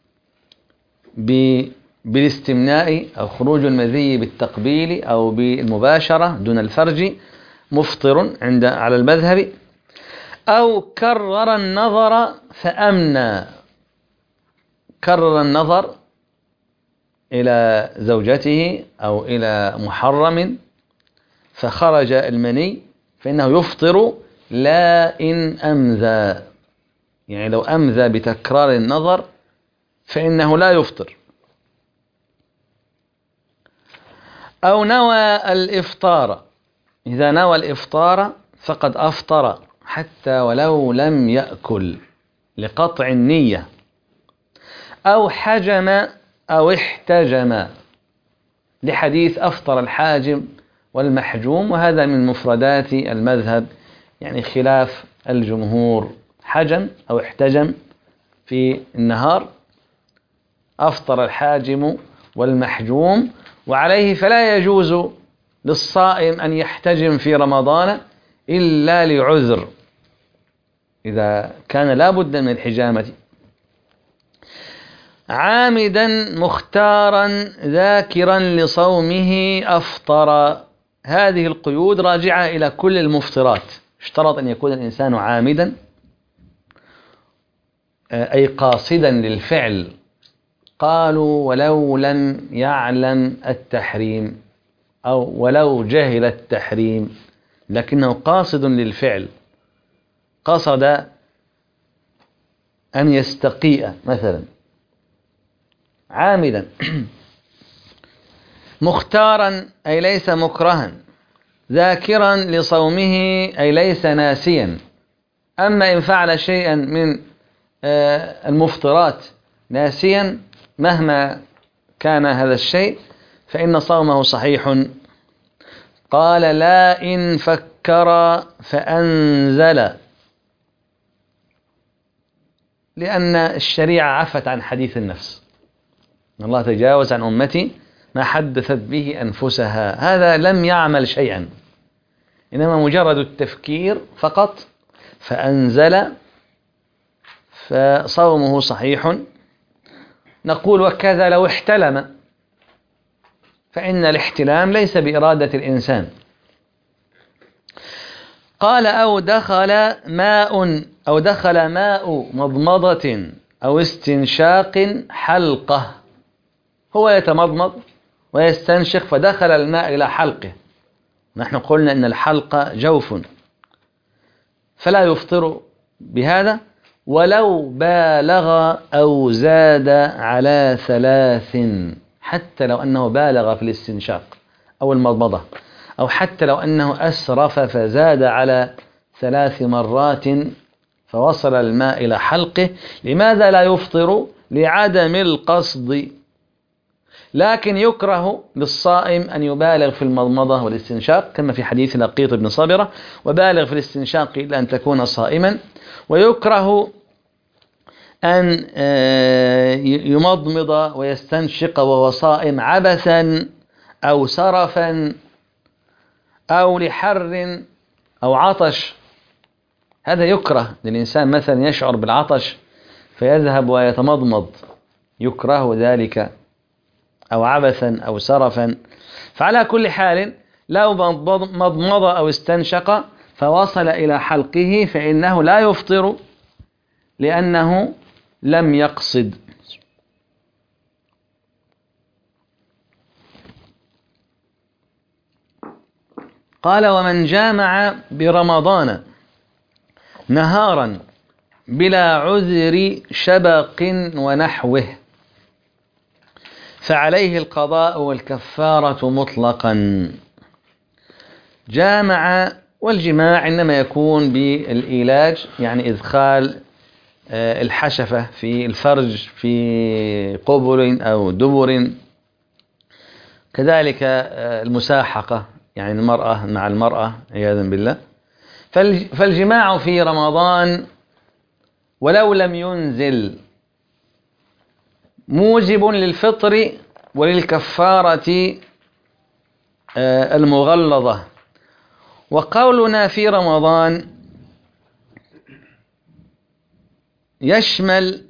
بالاستمناء أو خروج المذي بالتقبيل أو بالمباشرة دون الفرج مفطر عند على المذهب. أو كرر النظر فأمنى، كرر النظر إلى زوجته أو إلى محرم فخرج المني فإنه يفطر لا إن أمذى، يعني لو أمذى بتكرار النظر فإنه لا يفطر. أو نوى الإفطار، إذا نوى الإفطار فقد أفطر حتى ولو لم يأكل لقطع النية. أو حجم أو احتجم، لحديث أفطر الحاجم والمحجوم، وهذا من مفردات المذهب، يعني خلاف الجمهور. حجم أو احتجم في النهار، أفطر الحاجم والمحجوم، وعليه فلا يجوز للصائم أن يحتجم في رمضان إلا لعذر، إذا كان لا بد من الحجامة. عامدا مختارا ذاكرا لصومه أفطر. هذه القيود راجعة إلى كل المفطرات. اشترط أن يكون الإنسان عامدا أي قاصدا للفعل. قالوا ولو لم يعلم التحريم أو ولو جهل التحريم، لكنه قاصد للفعل، قصد أن يستقيء مثلا، عامدا. مختارا أي ليس مكرها، ذاكرا لصومه أي ليس ناسيا. أما إن فعل شيئا من المفطرات ناسيا مهما كان هذا الشيء فإن صومه صحيح. قال لا إن فكر فأنزل، لأن الشريعة عفت عن حديث النفس، الله تجاوز عن أمتي ما حدثت به أنفسها. هذا لم يعمل شيئا، إنما مجرد التفكير فقط، فأنزل فصومه صحيح. نقول وكذا لو احتلم، فإن الاحتلام ليس بإرادة الإنسان. قال أو دخل ماء أو دخل ماء مضمضة أو استنشاق حلقة، هو يتمضمض ويستنشق فدخل الماء إلى حلقه، نحن قلنا أن الحلقة جوف، فلا يفطر بهذا ولو بالغ أو زاد على ثلاث، حتى لو أنه بالغ في الاستنشاق أو المضمضة، أو حتى لو أنه أسرف فزاد على ثلاث مرات فوصل الماء إلى حلقه. لماذا لا يفطر؟ لعدم القصد. لكن يكره للصائم أن يبالغ في المضمضة والاستنشاق كما في حديث لقيط بن صبرة، وبالغ في الاستنشاق إلا أن تكون صائما. ويكره أن يمضمض ويستنشق وهو صائم عبثا أو سرفا أو لحر أو عطش، هذا يكره للإنسان، مثلا يشعر بالعطش فيذهب ويتمضمض، يكره ذلك، أو عبثا أو سرفا. فعلى كل حال لو مضمض أو استنشق فوصل إلى حلقه فإنه لا يفطر، لأنه لم يقصد. قال: ومن جامع برمضان نهارا بلا عذر شبق ونحوه فعليه القضاء والكفارة مطلقا. جامع، والجماع إنما يكون بالإيلاج، يعني إدخال الحشفة في الفرج في قبل أو دبر، كذلك المساحقة، يعني المرأة مع المرأة عياذا بالله. فالجماع في رمضان ولو لم ينزل موجب للفطر وللكفارة المغلظة. وقولنا في رمضان يشمل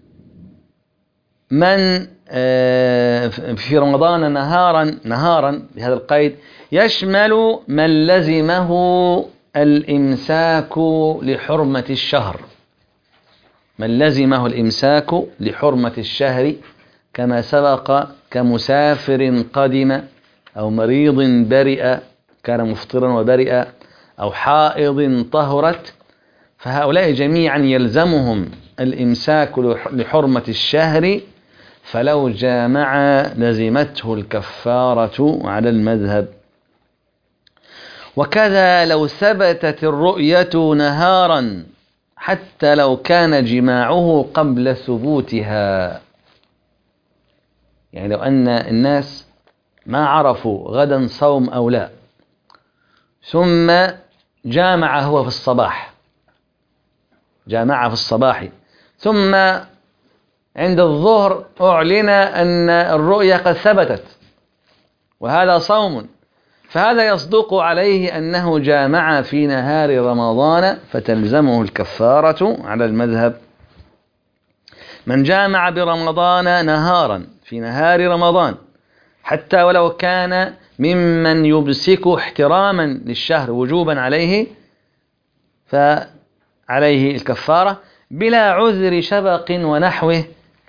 من في رمضان نهارا نهارا بهذا القيد، يشمل من لزمه الإمساك لحرمة الشهر، من لزمه الإمساك لحرمة الشهر كما سبق، كمسافر قدم، أو مريض برئ كان مفطرا وبرئ، أو حائض طهرت، فهؤلاء جميعا يلزمهم الإمساك لحرمة الشهر، فلو جامع لزمته الكفارة على المذهب. وكذا لو ثبتت الرؤية نهارا حتى لو كان جماعه قبل ثبوتها، يعني لو أن الناس ما عرفوا غدا صوم أو لا، ثم جامع هو في الصباح، جامع في الصباح، ثم عند الظهر أعلن أن الرؤيا قد ثبتت وهذا صوم، فهذا يصدق عليه أنه جامع في نهار رمضان فتلزمه الكفارة على المذهب. من جامع برمضان نهارا في نهار رمضان حتى ولو كان ممن يمسك احتراما للشهر وجوبا عليه فعليه الكفارة بلا عذر شبق ونحوه.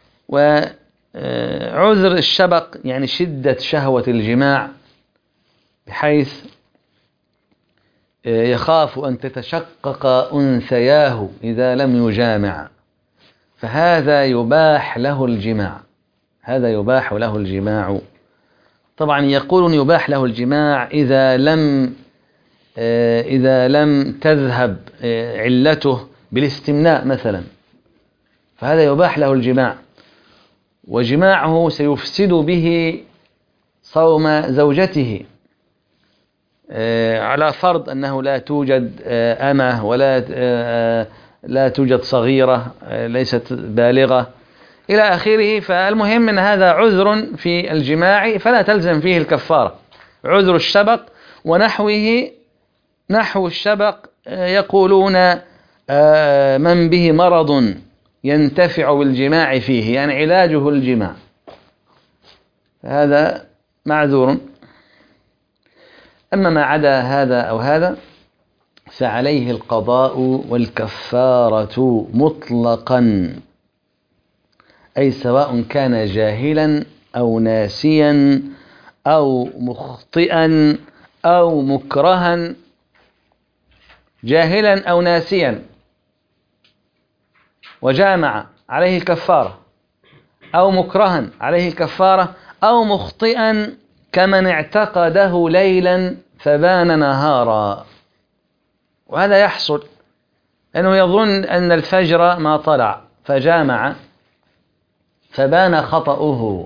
وعذر الشبق يعني شدة شهوة الجماع، بحيث يخاف أن تتشقق أنثياه إذا لم يجامع، فهذا يباح له الجماع، هذا يباح له الجماع. طبعا يقولون يباح له الجماع إذا لم إذا لم تذهب علته بالاستمناء مثلا، فهذا يباح له الجماع، وجماعه سيفسد به صوم زوجته، على فرض أنه لا توجد أمة ولا لا توجد صغيرة ليست بالغة إلى آخره. فالمهم أن هذا عذر في الجماع فلا تلزم فيه الكفارة، عذر الشبق ونحوه. نحو الشبق يقولون من به مرض ينتفع بالجماع فيه، يعني علاجه الجماع، هذا معذور. أما ما عدا هذا أو هذا فعليه القضاء والكفارة مطلقا، أي سواء كان جاهلا أو ناسيا أو مخطئا أو مكرها. جاهلا أو ناسيا وجامع عليه الكفارة، أو مكرها عليه الكفارة، أو مخطئا كمن اعتقده ليلا فبان نهارا. وهذا يحصل أنه يظن أن الفجر ما طلع فجامع فبان خطأه،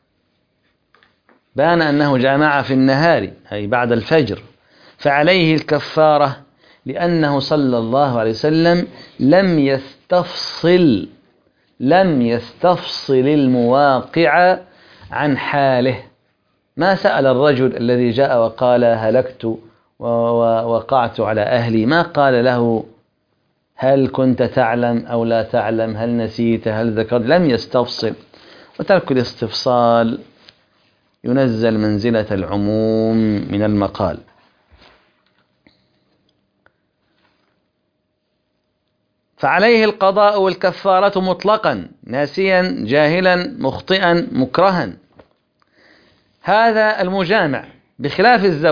بان أنه جامع في النهار أي بعد الفجر، فعليه الكفارة، لأنه صلى الله عليه وسلم لم يستفصل لم يستفصل المواقع عن حاله. ما سأل الرجل الذي جاء وقال هلكت ووقعت على أهلي، ما قال له هل كنت تعلم أو لا تعلم، هل نسيت، هل ذكرت، لم يستفصل. وترك الاستفصال ينزل منزلة العموم من المقال. فعليه القضاء والكفارة مطلقا، ناسيا جاهلا مخطئا مكرها. هذا المجامع، بخلاف الزوجة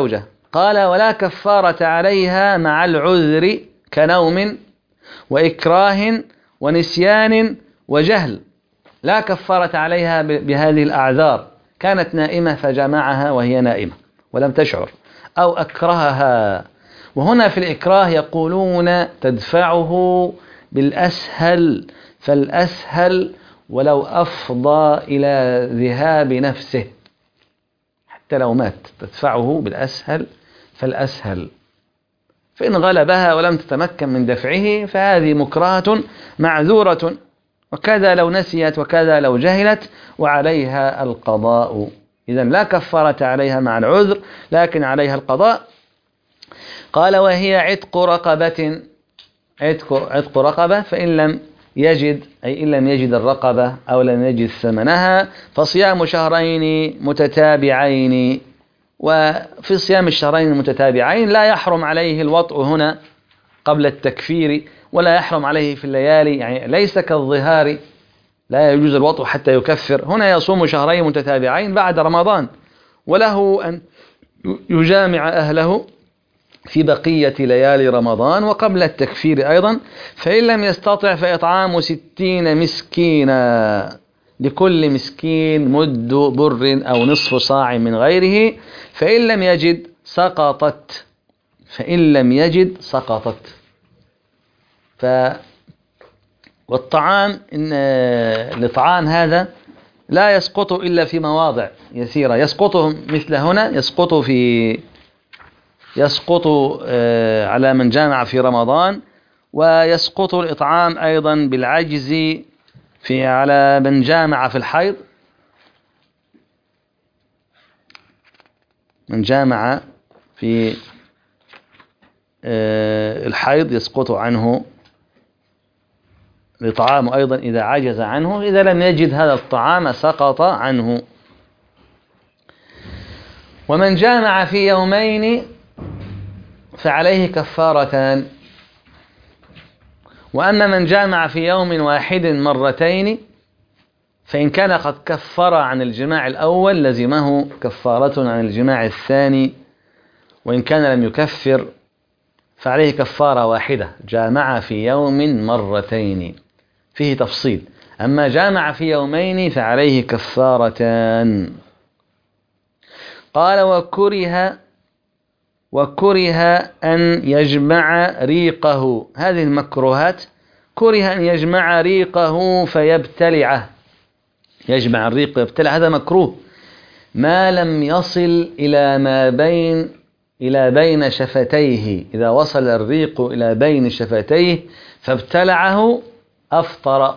قال ولا كفارة عليها مع العذر كنوم وإكراه ونسيان وجهل. لا كفارة عليها بهذه الأعذار، كانت نائمة فجمعها وهي نائمة ولم تشعر، أو أكرهها. وهنا في الإكراه يقولون تدفعه بالأسهل، فالأسهل ولو أفضى إلى ذهاب نفسه حتى لو مات، تدفعه بالأسهل فالأسهل. فإن غلبها ولم تتمكن من دفعه فهذه مكرهة معذورة، وكذا لو نسيت وكذا لو جهلت وعليها القضاء. إذن لا كفارة عليها مع العذر لكن عليها القضاء. قال وهي عتق رقبة، عتق, عتق رقبة، فإن لم يجد، أي إن لم يجد الرقبة أو لم يجد ثمنها فصيام شهرين متتابعين. وفي صيام الشهرين المتتابعين لا يحرم عليه الوطء هنا قبل التكفير، ولا يحرم عليه في الليالي، يعني ليس كالظهار لا يجوز الوطء حتى يكفر. هنا يصوم شهرين متتابعين بعد رمضان، وله أن يجامع أهله في بقية ليالي رمضان وقبل التكفير أيضا. فإن لم يستطع فإطعام ستين مسكينا، لكل مسكين مد بر أو نصف صاع من غيره. فإن لم يجد سقطت، فإن لم يجد سقطت. ف والطعام إن الإطعام هذا لا يسقط إلا في مواضع يسيرة. يسقط مثل هنا، يسقط في يسقط على من جامع في رمضان، ويسقط الإطعام أيضا بالعجز في على من جامع في الحيض. من جامع في الحيض يسقط عنه الإطعام أيضا إذا عجز عنه. إذا لم يجد هذا الطعام سقط عنه. ومن جامع في يومين فعليه كفارتان. وأما من جامع في يوم واحد مرتين فإن كان قد كفر عن الجماع الأول لزمه كفارة عن الجماع الثاني، وإن كان لم يكفر فعليه كفارة واحدة. جامع في يوم مرتين فيه تفصيل، أما جامع في يومين فعليه كفارتان. قال وكره وكره أن يجمع ريقه. هذه المكروهات، كره أن يجمع ريقه فيبتلعه. يجمع الريق ويبتلع، هذا مكروه ما لم يصل إلى ما بين إلى بين شفتيه. إذا وصل الريق إلى بين شفتيه فابتلعه أفطر،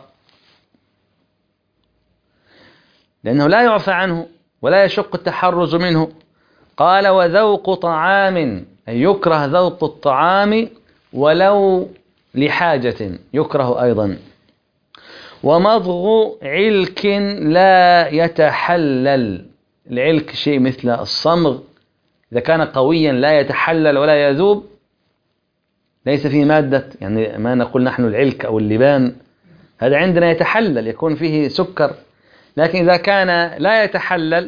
لأنه لا يعفى عنه ولا يشق التحرز منه. قال وذوق طعام، أي يكره ذوق الطعام ولو لحاجة، يكره أيضا. ومضغ علك لا يتحلل. العلك شيء مثل الصمغ، إذا كان قويا لا يتحلل ولا يذوب، ليس فيه مادة، يعني ما نقول نحن العلك أو اللبان، هذا عندنا يتحلل يكون فيه سكر. لكن إذا كان لا يتحلل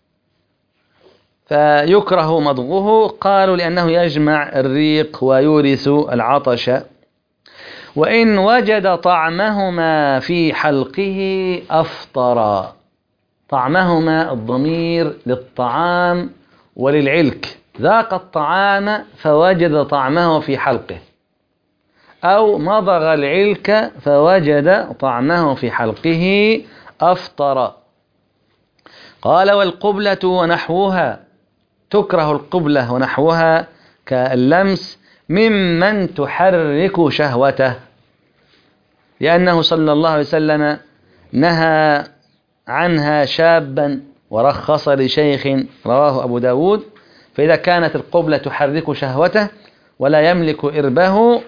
فيكره مضغه. قالوا لأنه يجمع الريق ويورث العطش. وإن وجد طعمهما في حلقه أفطر. طعمهما الضمير للطعام وللعلك. ذاق الطعام فوجد طعمه في حلقه، أو مضغ العلك فوجد طعمه في حلقه أفطر. قال والقبلة ونحوها، تكره القبلة ونحوها كاللمس ممن تحرك شهوته، لأنه صلى الله عليه وسلم نهى عنها شابا ورخص لشيخ، رواه أبو داود. فإذا كانت القبلة تحرك شهوته ولا يملك إربه،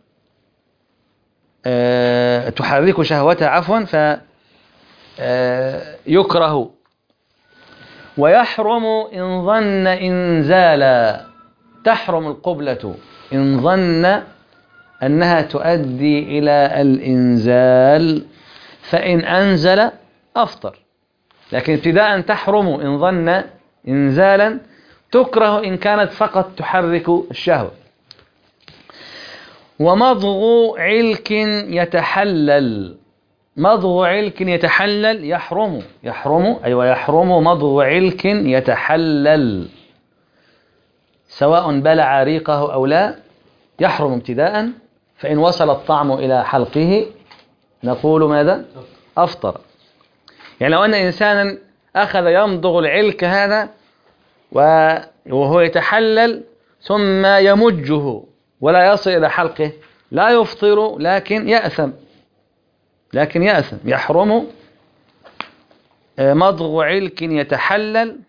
أه تحرك شهوته عفوا، فيكره. ويحرم إن ظن إنزالا. تحرم القبلة إن ظن أنها تؤدي إلى الإنزال، فإن أنزل أفطر. لكن ابتداء تحرم إن ظن إنزالا، تكره إن كانت فقط تحرك الشهوة. ومضغ علك يتحلل، مضغ علك يتحلل يحرم، يحرم أيوة يحرم مضغ علك يتحلل، سواء بلع ريقه أو لا يحرم ابتداء. فإن وصل الطعم إلى حلقه نقول ماذا؟ أفطر. يعني لو أن إنسانا أخذ يمضغ العلك هذا وهو يتحلل ثم يمجه ولا يصل إلى حلقه لا يفطر لكن يأثم، لكن يأثم، يحرم مضغ علك يتحلل.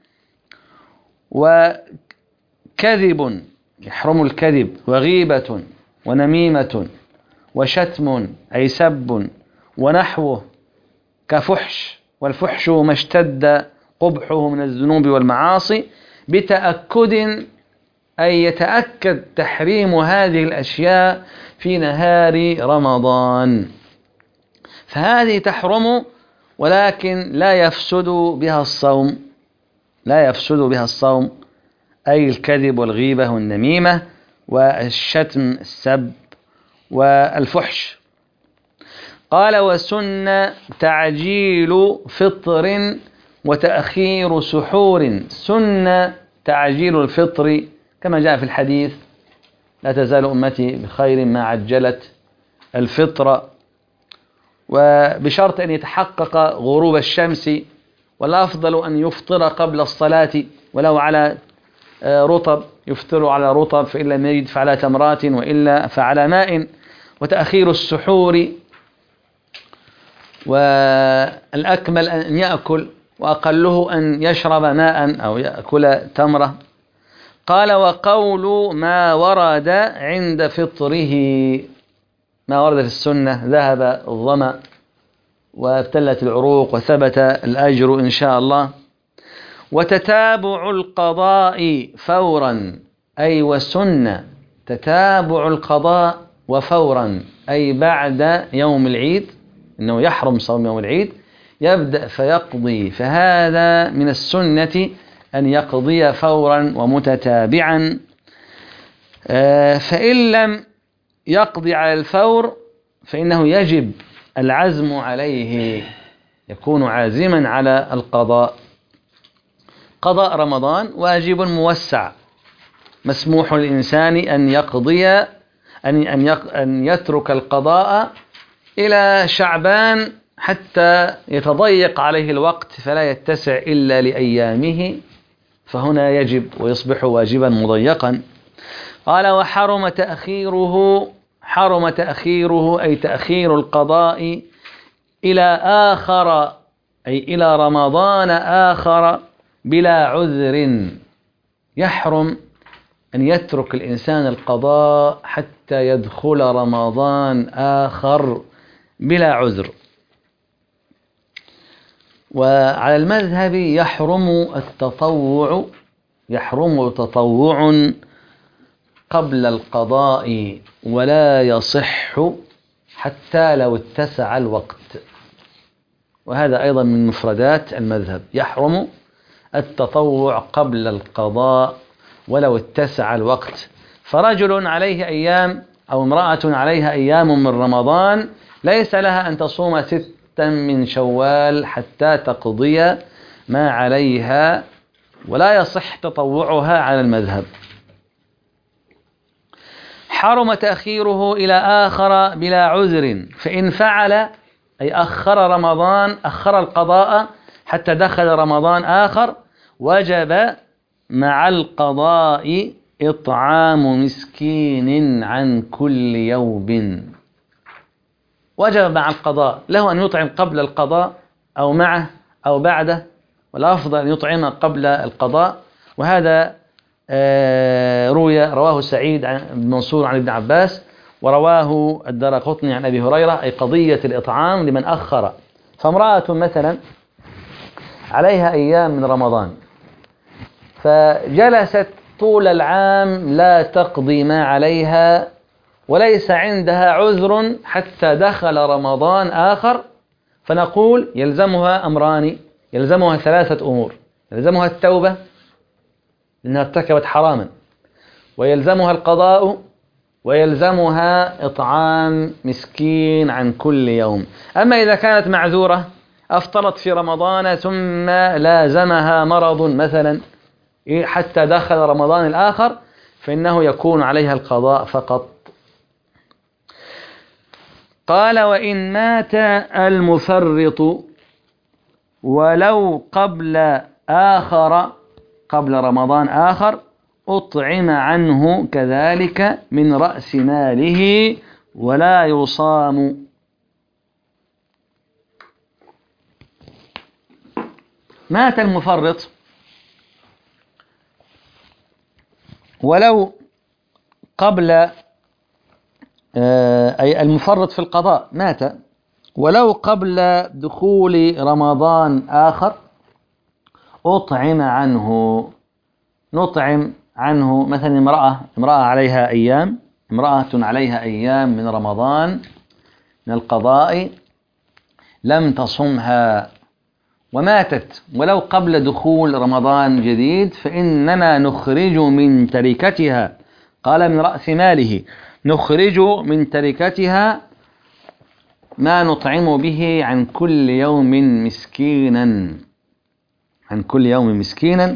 وكذب، يحرم الكذب، وغيبة ونميمة وشتم أي سب ونحوه كفحش، والفحش ما اشتد قبحه من الذنوب والمعاصي، بتأكد أي يتأكد تحريم هذه الأشياء في نهار رمضان. فهذه تحرم ولكن لا يفسد بها الصوم، لا يفسد بها الصوم، أي الكذب والغيبة والنميمة والشتم السب والفحش. قال وسن تعجيل فطر وتأخير سحور، سن تعجيل الفطر كما جاء في الحديث لا تزال أمتي بخير ما عجلت الفطر، وبشرط أن يتحقق غروب الشمس، والأفضل أن يفطر قبل الصلاة ولو على رطب، يفطر على رطب، فإن لم يجد فعلى تمرات وإلا فعلى ماء. وتأخير السحور، والأكمل أن يأكل، وأقله أن يشرب ماء أو يأكل تمرة. قال وقول ما ورد عند فطره، ما ورد في السنة، ذهب الظمأ وابتلت العروق وثبت الأجر إن شاء الله. وتتابع القضاء فورا، أي وسنة تتابع القضاء وفورا، أي بعد يوم العيد، إنه يحرم صوم يوم العيد، يبدأ فيقضي، فهذا من السنة أن يقضي فورا ومتتابعا. فإن لم يقضي على الفور فإنه يجب العزم عليه، يكون عازما على القضاء. قضاء رمضان واجب موسع، مسموح للإنسان أن يقضي أن أن يترك القضاء إلى شعبان حتى يتضيق عليه الوقت فلا يتسع إلا لأيامه، فهنا يجب ويصبح واجبا مضيقا. قال وحرم تأخيره، حرم تأخيره أي تأخير القضاء إلى آخر، أي إلى رمضان آخر بلا عذر. يحرم أن يترك الإنسان القضاء حتى يدخل رمضان آخر بلا عذر. وعلى المذهب يحرم التطوع، يحرم تطوع قبل القضاء ولا يصح حتى لو اتسع الوقت، وهذا أيضا من مفردات المذهب، يحرم التطوع قبل القضاء ولو اتسع الوقت. فرجل عليه أيام أو امرأة عليها أيام من رمضان ليس لها أن تصوم ستا من شوال حتى تقضي ما عليها، ولا يصح تطوعها على المذهب. حرم تأخيره إلى آخر بلا عذر، فإن فعل أي أخر رمضان، أخر القضاء حتى دخل رمضان آخر، وجب مع القضاء إطعام مسكين عن كل يوم. وجب مع القضاء، له أن يطعم قبل القضاء أو معه أو بعده، والأفضل أن يطعم قبل القضاء. وهذا روي رواه سعيد بن منصور عن ابن عباس، ورواه الدارقطني عن أبي هريرة، أي قضية الإطعام لمن أخر. فامرأة مثلا عليها أيام من رمضان فجلست طول العام لا تقضي ما عليها وليس عندها عذر حتى دخل رمضان آخر، فنقول يلزمها أمران، يلزمها ثلاثة أمور: يلزمها التوبة، لأنها ارتكبت حراما، ويلزمها القضاء ويلزمها إطعام مسكين عن كل يوم. أما إذا كانت معذورة أفطرت في رمضان ثم لازمها مرض مثلا حتى دخل رمضان الآخر، فإنه يكون عليها القضاء فقط. قال: وإن مات المفرط ولو قبل آخر قبل رمضان آخر أطعم عنه كذلك من رأس ماله ولا يصام. مات المفرط ولو قبل أي المفرط في القضاء مات ولو قبل دخول رمضان آخر أطعم عنه. نطعم عنه مثلا امرأة امرأة عليها أيام امرأة عليها أيام من رمضان من القضاء لم تصمها وماتت ولو قبل دخول رمضان جديد، فإننا نخرج من تركتها، قال من رأس ماله، نخرج من تركتها ما نطعم به عن كل يوم مسكينا عن كل يوم مسكينا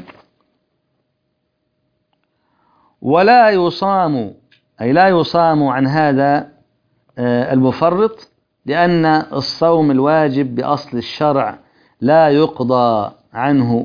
ولا يصام، أي لا يصام عن هذا المفرط، لأن الصوم الواجب بأصل الشرع لا يقضى عنه.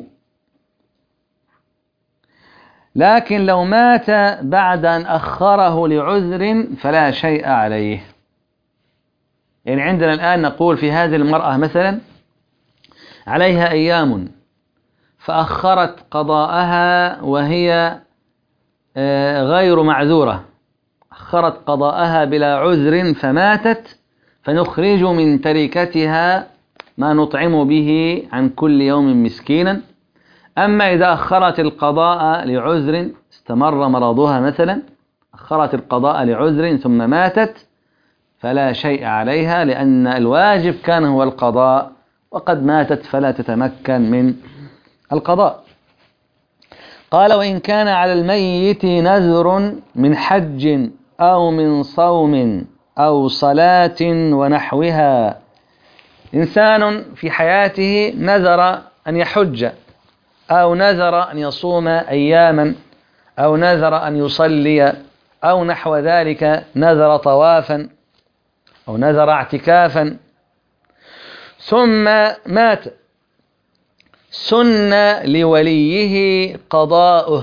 لكن لو مات بعد أن أخره لعذر فلا شيء عليه. يعني عندنا الآن نقول في هذه المرأة مثلا عليها أيام فأخرت قضاءها وهي غير معذورة، أخرت قضاءها بلا عذر فماتت، فنخرج من تركتها ما نطعم به عن كل يوم مسكينا. أما إذا أخرت القضاء لعذر، استمر مرضها مثلا، أخرت القضاء لعذر ثم ماتت، فلا شيء عليها، لأن الواجب كان هو القضاء وقد ماتت فلا تتمكن من القضاء. قال: وإن كان على الميت نذر من حج أو من صوم أو صلاة ونحوها. إنسان في حياته نذر أن يحج أو نذر أن يصوم أياما أو نذر أن يصلي أو نحو ذلك، نذر طوافا أو نذر اعتكافا ثم مات، سن لوليه قضاؤه.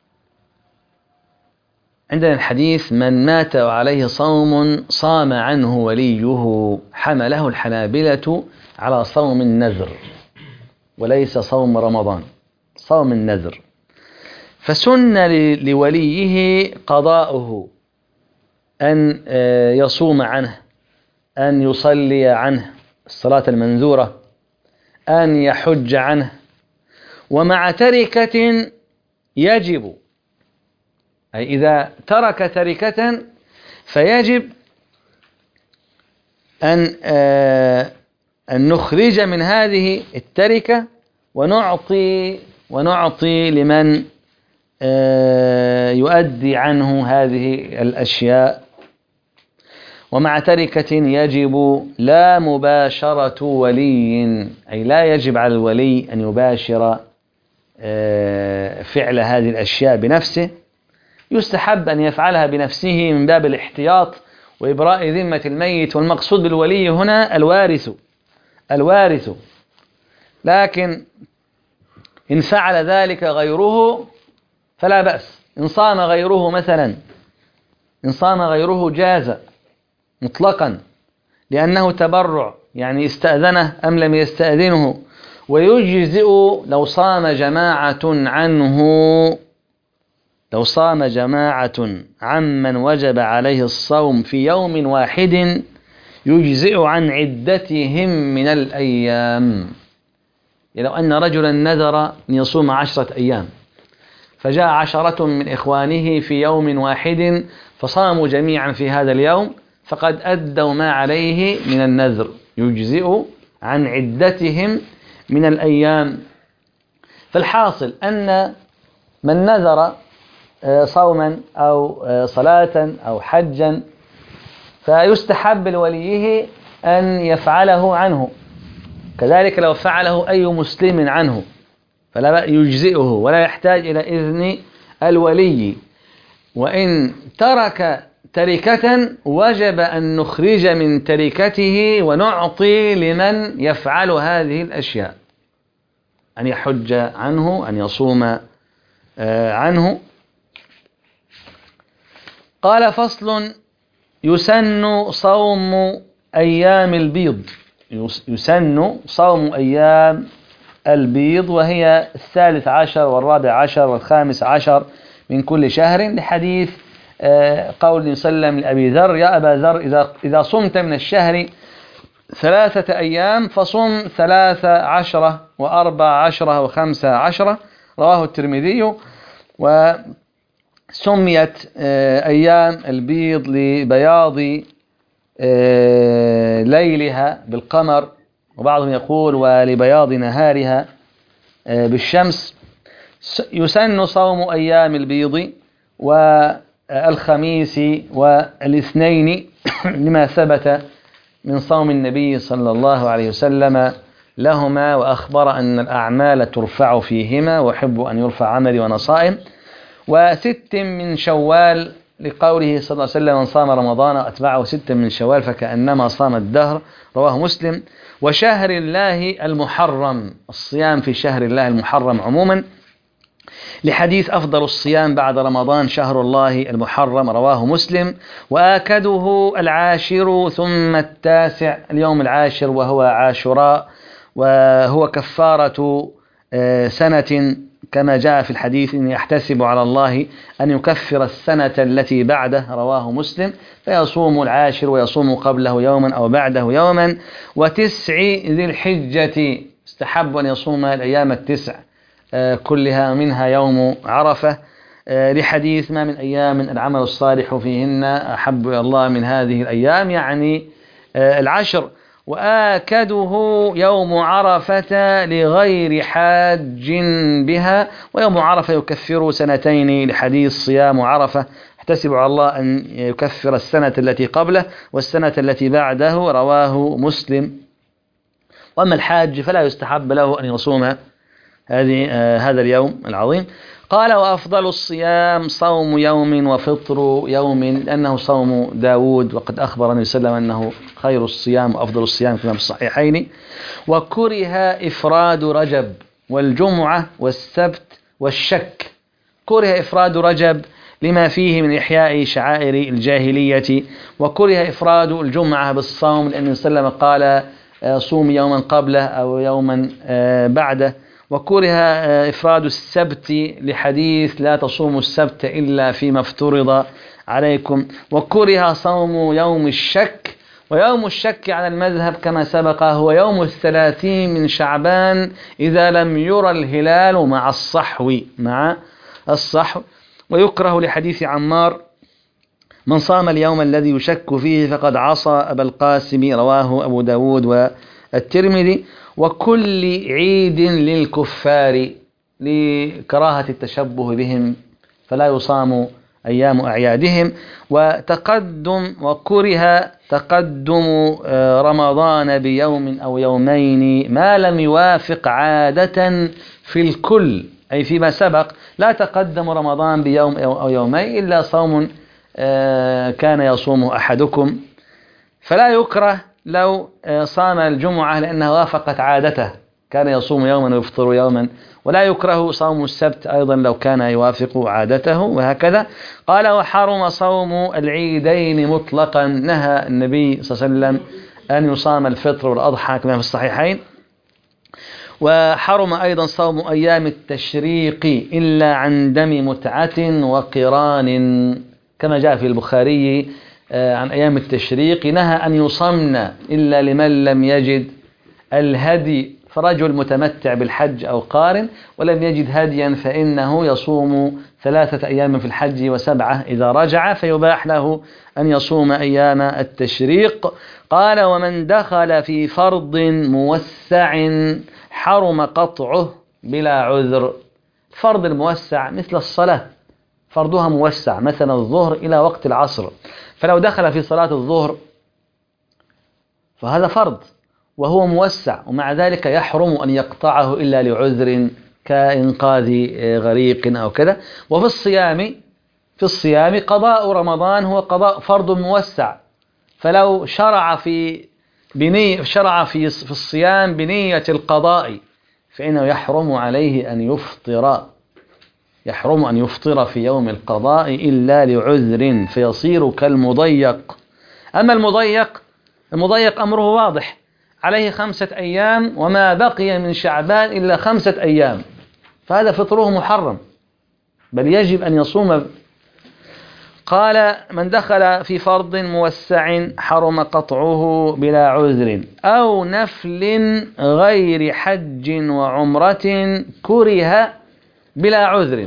عندنا الحديث: من مات وعليه صوم صام عنه وليه، حمله الحنابلة على صوم النذر وليس صوم رمضان، صوم النذر. فسن لوليه قضاؤه، أن يصوم عنه، أن يصلي عنه الصلاة المنذورة، أن يحج عنه. ومع تركة يجب، أي إذا ترك تركة فيجب أن أن نخرج من هذه التركة ونعطي ونعطي لمن يؤدي عنه هذه الأشياء. ومع تركة يجب لا مباشرة ولي، أي لا يجب على الولي أن يباشر فعل هذه الأشياء بنفسه، يستحب أن يفعلها بنفسه من باب الاحتياط وإبراء ذمة الميت، والمقصود بالولي هنا الوارث الوارث لكن إن فعل ذلك غيره فلا بأس. إن صام غيره مثلا إن صام غيره جاز مطلقا، لأنه تبرع، يعني استأذنه أم لم يستأذنه. ويجزئ لو صام جماعة عنه لو صام جماعة عمن وجب عليه الصوم في يوم واحد يجزئ عن عدتهم من الأيام. لو أن رجلا نذر أن يصوم عشرة أيام فجاء عشرة من إخوانه في يوم واحد فصاموا جميعا في هذا اليوم، فقد أدوا ما عليه من النذر، يجزئ عن عدتهم من الأيام. فالحاصل أن من نذر صوما أو صلاة أو حجا فيستحب لوليه أن يفعله عنه، كذلك لو فعله أي مسلم عنه فلا يجزئه ولا يحتاج إلى إذن الولي. وإن ترك تركة وجب أن نخرج من تركته ونعطي لمن يفعل هذه الأشياء، أن يحج عنه، أن يصوم عنه. قال: فصل: يسن صوم أيام البيض. يسن صوم أيام البيض، وهي الثالث عشر والرابع عشر والخامس عشر من كل شهر، لحديث قول النبي صلى الله عليه وسلم لأبي ذر: يا أبا ذر، إذا إذا صمت من الشهر ثلاثة أيام فصم ثلاث عشرة وأربع عشرة وخمس عشرة. رواه الترمذي. وسميت أيام البيض لبياض ليلها بالقمر، وبعضهم يقول ولبياض نهارها بالشمس. يسن صوم أيام البيض والخميس والاثنين لما ثبت من صوم النبي صلى الله عليه وسلم لهما، وأخبر أن الأعمال ترفع فيهما، وأحب أن يرفع عملي وأنا صائم. وست من شوال لقوله صلى الله عليه وسلم: من صام رمضان أتبعه ست من شوال فكأنما صام الدهر. رواه مسلم. وشهر الله المحرم، الصيام في شهر الله المحرم عموما، لحديث أفضل الصيام بعد رمضان شهر الله المحرم. رواه مسلم. وآكده العاشر ثم التاسع، اليوم العاشر وهو عاشوراء، وهو كفارة سنة كما جاء في الحديث: إن يحتسب على الله أن يكفر السنة التي بعده. رواه مسلم. فيصوم العاشر ويصوم قبله يوما أو بعده يوما. وتسع ذي الحجة، استحب أن يصوم الأيام التسع كلها، منها يوم عرفة، لحديث: ما من أيام العمل الصالح فيهن أحب إلى الله من هذه الأيام، يعني العشر. وآكده يوم عرفة لغير حاج بها، ويوم عرفة يكفر سنتين، لحديث: صيام عرفة احتسب على الله أن يكفر السنة التي قبله والسنة التي بعده. رواه مسلم. وأما الحاج فلا يستحب له أن يصوم هذه آه هذا اليوم العظيم. قال: وأفضل الصيام صوم يوم وفطر يوم، لأنه صوم داود، وقد أخبر النبي صلى الله عليه وسلم أنه خير الصيام وأفضل الصيام كما في الصحيحين. وكره إفراد رجب والجمعة والسبت والشك. كره إفراد رجب لما فيه من إحياء شعائر الجاهلية، وكره إفراد الجمعة بالصوم، لأن النبي صلى الله عليه وسلم قال: صوم يوما قبله أو يوما بعده. وكره إفراد السبت لحديث: لا تصوموا السبت إلا فيما افترض عليكم. وكره صوم يوم الشك، ويوم الشك على المذهب كما سبق هو يوم الثلاثين من شعبان إذا لم يرى الهلال مع الصحو مع الصحو. ويكره لحديث عمار: من صام اليوم الذي يشك فيه فقد عصى أبا القاسم. رواه أبو داود والترمذي. وكل عيد للكفار، لكراهة التشبه بهم فلا يصام أيام أعيادهم. وتقدم وكره تقدم رمضان بيوم أو يومين ما لم يوافق عادة في الكل، أي فيما سبق لا تقدم رمضان بيوم أو يومين إلا صوم كان يصومه أحدكم، فلا يكره لو صام الجمعة لأنها وافقت عادته، كان يصوم يوما ويفطر يوما. ولا يكره صوم السبت أيضا لو كان يوافق عادته، وهكذا. قال: وحرم صوم العيدين مطلقا، نهى النبي صلى الله عليه وسلم أن يصام الفطر والأضحى كما في الصحيحين. وحرم أيضا صوم أيام التشريق إلا عن دم متعة وقران، كما جاء في البخاري عن أيام التشريق: نهى أن يصمن إلا لمن لم يجد الهدي، فرجل متمتع بالحج أو قارن ولم يجد هديا فإنه يصوم ثلاثة أيام في الحج وسبعة إذا رجع، فيباح له أن يصوم أيام التشريق. قال: ومن دخل في فرض موسع حرم قطعه بلا عذر، فرض الموسع مثل الصلاة، فرضها موسع، مثلا الظهر إلى وقت العصر، فلو دخل في صلاة الظهر فهذا فرض وهو موسع، ومع ذلك يحرم أن يقطعه إلا لعذر كإنقاذ غريق أو كذا. وفي الصيام في الصيام قضاء رمضان هو قضاء فرض موسع، فلو شرع في بني شرع في في الصيام بنية القضاء فإنه يحرم عليه أن يفطر يحرم أن يفطر في يوم القضاء إلا لعذر، فيصير كالمضيق. أما المضيق المضيق أمره واضح، عليه خمسة أيام وما بقي من شعبان إلا خمسة أيام، فهذا فطره محرم بل يجب أن يصوم. قال: من دخل في فرض موسع حرم قطعه بلا عذر أو نفل غير حج وعمرة كره بلا عذر.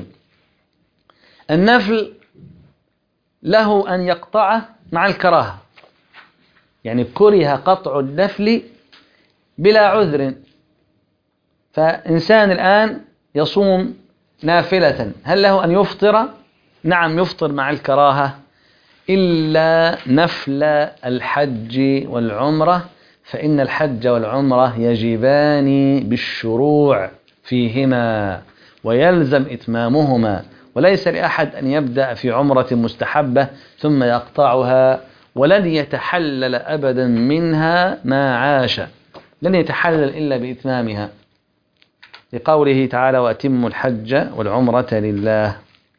النفل له أن يقطعه مع الكراهة، يعني كره قطع النفل بلا عذر. فإنسان الآن يصوم نافلة، هل له أن يفطر؟ نعم يفطر مع الكراهة، إلا نفل الحج والعمرة، فإن الحج والعمرة يجبان بالشروع فيهما ويلزم إتمامهما، وليس لأحد أن يبدأ في عمرة مستحبة ثم يقطعها، ولن يتحلل أبدا منها ما عاش، لن يتحلل إلا بإتمامها، لقوله تعالى: وأتموا الحج والعمرة لله.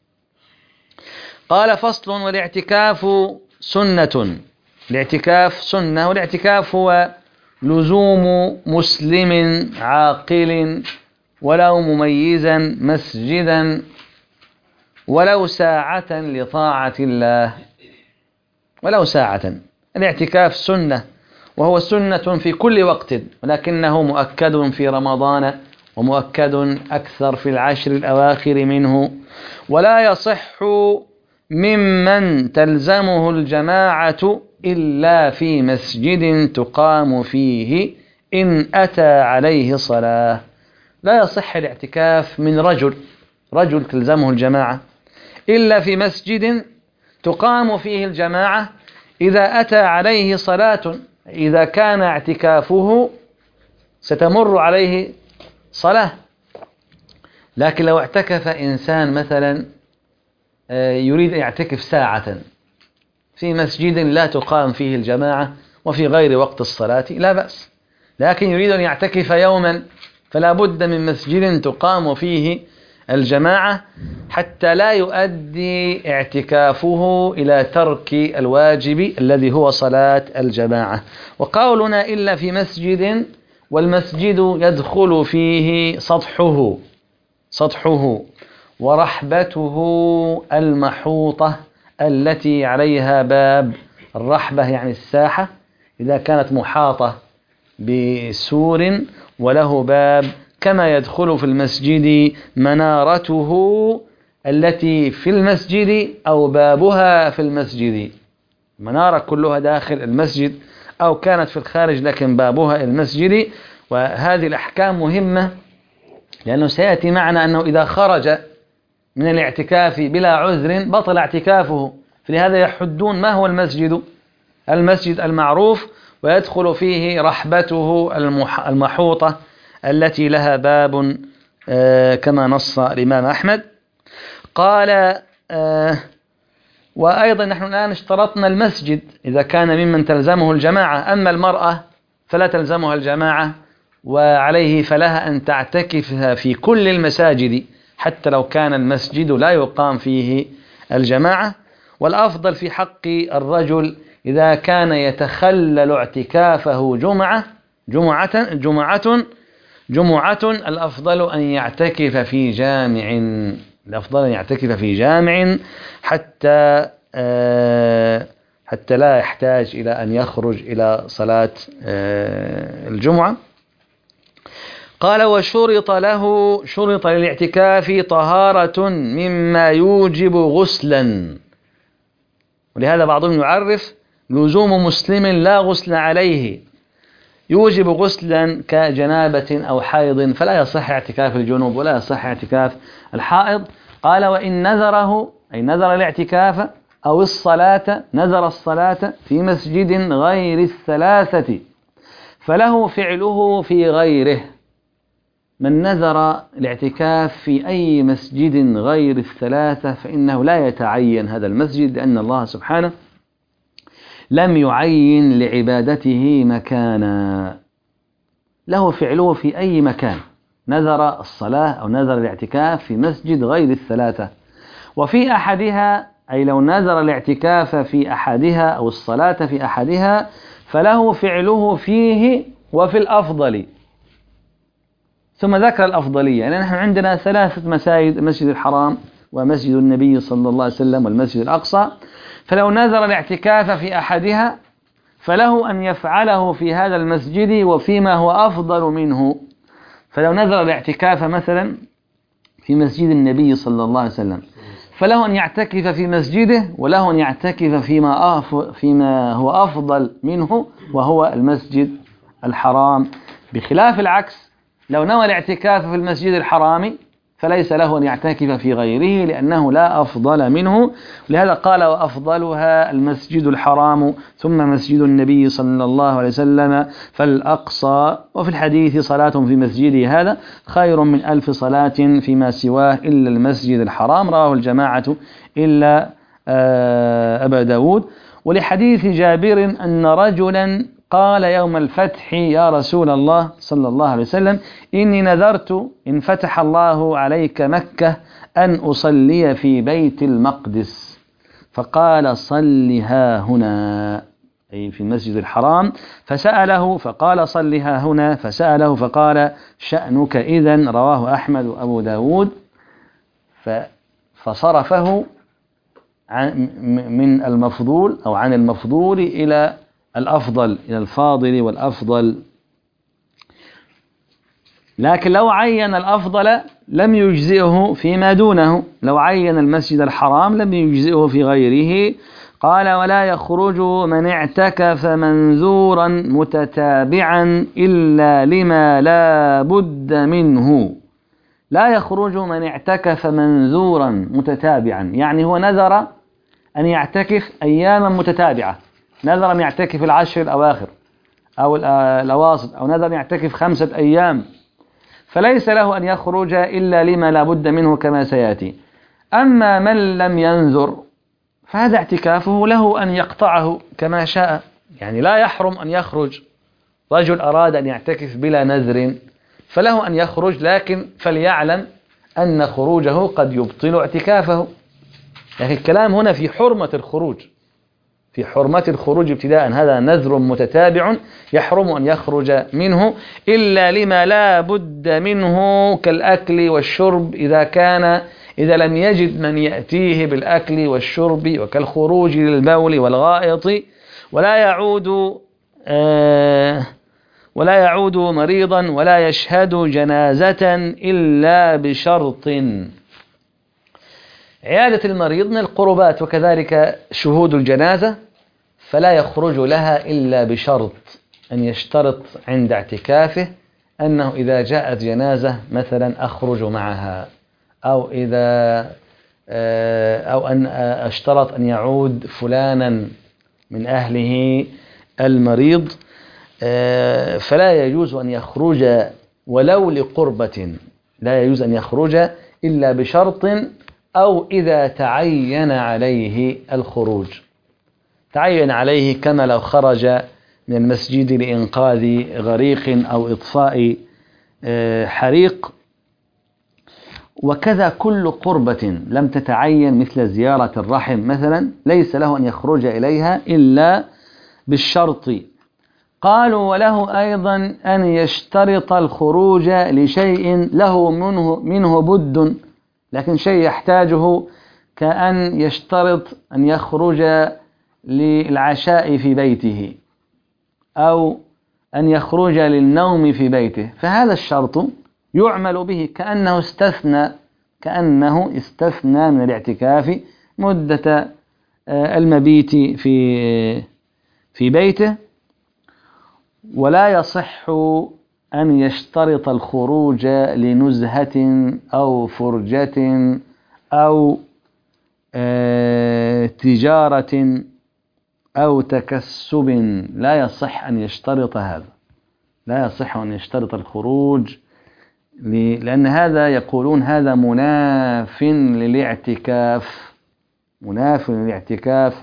قال: فصل: والاعتكاف سنة. الاعتكاف سنة، والاعتكاف هو لزوم مسلم عاقل ولو مميزا مسجدا ولو ساعة لطاعة الله، ولو ساعة. الاعتكاف سنة، وهو سنة في كل وقت، ولكنه مؤكد في رمضان ومؤكد أكثر في العشر الأواخر منه. ولا يصح ممن تلزمه الجماعة إلا في مسجد تقام فيه إن أتى عليه صلاة. لا يصح الاعتكاف من رجل رجل تلزمه الجماعة إلا في مسجد تقام فيه الجماعة إذا أتى عليه صلاة، إذا كان اعتكافه ستمر عليه صلاة. لكن لو اعتكف إنسان مثلا يريد أن يعتكف ساعة في مسجد لا تقام فيه الجماعة وفي غير وقت الصلاة لا بأس، لكن يريد أن يعتكف يوما فلا بد من مسجد تقام فيه الجماعة حتى لا يؤدي اعتكافه إلى ترك الواجب الذي هو صلاة الجماعة. وقولنا إلا في مسجد، والمسجد يدخل فيه سطحه سطحه ورحبته المحوطة التي عليها باب. الرحبة يعني الساحة، إذا كانت محاطة بسور وله باب، كما يدخل في المسجد منارته التي في المسجد أو بابها في المسجد. منارة كلها داخل المسجد أو كانت في الخارج لكن بابها المسجد. وهذه الأحكام مهمة لأنه سيأتي معنا أنه إذا خرج من الاعتكاف بلا عذر بطل اعتكافه، فلهذا يحدون ما هو المسجد. المسجد المعروف ويدخل فيه رحبته المحوطة التي لها باب كما نص الإمام أحمد. قال: وأيضا نحن الآن اشترطنا المسجد إذا كان ممن تلزمه الجماعة، أما المرأة فلا تلزمها الجماعة وعليه فلها أن تعتكف في كل المساجد حتى لو كان المسجد لا يقام فيه الجماعة. والأفضل في حق الرجل إذا كان يتخلل اعتكافه جمعة جمعة جمعة جمعة الأفضل أن يعتكف في جامع الأفضل أن يعتكف في جامع حتى حتى لا يحتاج إلى أن يخرج إلى صلاة الجمعة. قال: وشرط له شرط للاعتكاف طهارة مما يوجب غسلا. ولهذا بعضهم يعرف لزوم مسلم لا غسل عليه، يوجب غسلا كجنابة أو حيض فلا يصح اعتكاف الجنوب ولا يصح اعتكاف الحائض. قال وإن نذره أي نذر الاعتكاف أو الصلاة نذر الصلاة في مسجد غير الثلاثة فله فعله في غيره. من نذر الاعتكاف في أي مسجد غير الثلاثة فإنه لا يتعين هذا المسجد، لأن الله سبحانه لم يعين لعبادته مكانا، له فعله في أي مكان. نذر الصلاة أو نذر الاعتكاف في مسجد غير الثلاثة، وفي أحدها أي لو نذر الاعتكاف في أحدها أو الصلاة في أحدها فله فعله فيه وفي الأفضل. ثم ذكر الأفضلية، يعني نحن عندنا ثلاثة مساجد: المسجد الحرام ومسجد النبي صلى الله عليه وسلم والمسجد الأقصى. فلو نذر الاعتكاف في أحدها فله أن يفعله في هذا المسجد وفيما هو أفضل منه. فلو نذر الاعتكاف مثلا في مسجد النبي صلى الله عليه وسلم فله أن يعتكف في مسجده، وله أن يعتكف فيما فيما هو أفضل منه وهو المسجد الحرام. بخلاف العكس، لو نوى الاعتكاف في المسجد الحرام فليس له أن يعتكف في غيره لأنه لا أفضل منه. لهذا قال وأفضلها المسجد الحرام ثم مسجد النبي صلى الله عليه وسلم فالأقصى. وفي الحديث صلاة في مسجدي هذا خير من ألف صلاة فيما سواه إلا المسجد الحرام، رواه الجماعة إلا أبا داود. ولحديث جابر أن رجلا قال يوم الفتح يا رسول الله صلى الله عليه وسلم إني نذرت إن فتح الله عليك مكة أن أصلي في بيت المقدس، فقال صلها هنا أي في المسجد الحرام، فسأله فقال صلها هنا، فسأله فقال شأنك إذن، رواه أحمد وأبو داود. فصرفه عن من المفضول أو عن المفضول إلى الأفضل، إلى الفاضل والأفضل. لكن لو عين الأفضل لم يجزئه فيما دونه، لو عين المسجد الحرام لم يجزئه في غيره. قال ولا يخرج من اعتكف منذورا متتابعا إلا لما لا بد منه. لا يخرج من اعتكف منذورا متتابعا، يعني هو نذر أن يعتكف أياما متتابعة، نذر أن يعتكف العشر الأواخر أو الأواسط، أو نذر أن يعتكف خمسة أيام، فليس له أن يخرج إلا لما لا بد منه كما سيأتي. أما من لم ينذر فهذا اعتكافه له أن يقطعه كما شاء، يعني لا يحرم أن يخرج. رجل أراد أن يعتكف بلا نذر فله أن يخرج، لكن فليعلم أن خروجه قد يبطل اعتكافه. يعني الكلام هنا في حرمة الخروج، في حرمة الخروج ابتداء. هذا نذر متتابع يحرم أن يخرج منه إلا لما لا بد منه كالأكل والشرب، إذا كان إذا لم يجد من يأتيه بالأكل والشرب، وكالخروج للبول والغائط، ولا يعود آه ولا يعود مريضا ولا يشهد جنازة إلا بشرط. عيادة المريض من القربات، وكذلك شهود الجنازة، فلا يخرج لها إلا بشرط، أن يشترط عند اعتكافه أنه إذا جاءت جنازة مثلا أخرج معها، أو إذا أو أن اشترط أن يعود فلانا من أهله المريض، فلا يجوز أن يخرج ولو لقربة، لا يجوز أن يخرج إلا بشرط أو إذا تعين عليه الخروج. تعين عليه كما لو خرج من المسجد لإنقاذ غريق أو إطفاء حريق. وكذا كل قربة لم تتعين مثل زيارة الرحم مثلا ليس له أن يخرج إليها إلا بالشرط. قالوا وله أيضا أن يشترط الخروج لشيء له منه, منه بد، لكن شيء يحتاجه، كأن يشترط أن يخرج للعشاء في بيته أو أن يخرج للنوم في بيته، فهذا الشرط يعمل به كأنه استثنى كأنه استثنى من الاعتكاف مدة المبيت في في بيته. ولا يصح أن يشترط الخروج لنزهة أو فرجة أو آه تجارة أو تكسب. لا يصح أن يشترط هذا، لا يصح أن يشترط الخروج، لأن هذا يقولون هذا مناف للاعتكاف، مناف للاعتكاف.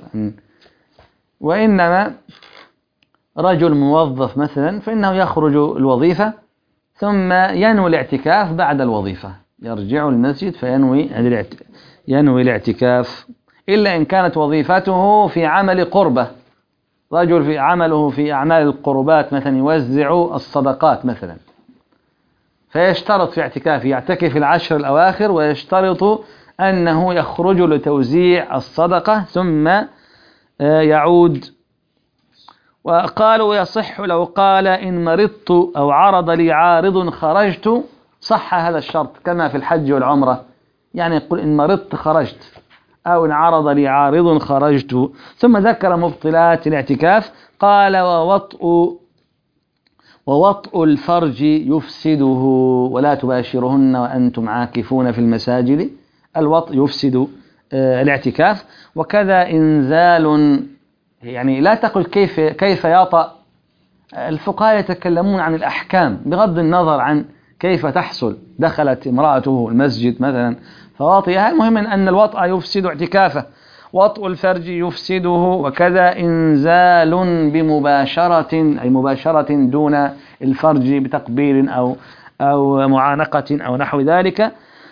وإنما رجل موظف مثلا فإنه يخرج الوظيفة ثم ينوي الاعتكاف بعد الوظيفة، يرجع المسجد فينوي ينوي الاعتكاف، إلا إن كانت وظيفته في عمل قربة، رجل في عمله في أعمال القربات مثلا يوزع الصدقات مثلا، فيشترط في اعتكافه يعتكف العشر الأواخر ويشترط أنه يخرج لتوزيع الصدقة ثم يعود. وقالوا يصح لو قال إن مرضت أو عرض لي عارض خرجت، صح هذا الشرط كما في الحج والعمرة، يعني يقول إن مرضت خرجت أو إن عرض لي عارض خرجت. ثم ذكر مبطلات الاعتكاف، قال ووطء ووطء الفرج يفسده ولا تباشرهن وأنتم عاكفون في المساجد. الوطء يفسد الاعتكاف. وكذا إنزال، يعني لا تقل كيف كيف يطأ، الفقهاء يتكلمون عن الأحكام بغض النظر عن كيف تحصل. دخلت امرأته المسجد مثلا فواطئها، المهم أن الوطأ يفسد اعتكافه. وطء الفرج يفسده. وكذا إنزال بمباشرة، أي مباشرة دون الفرج بتقبيل أو أو معانقة أو نحو ذلك.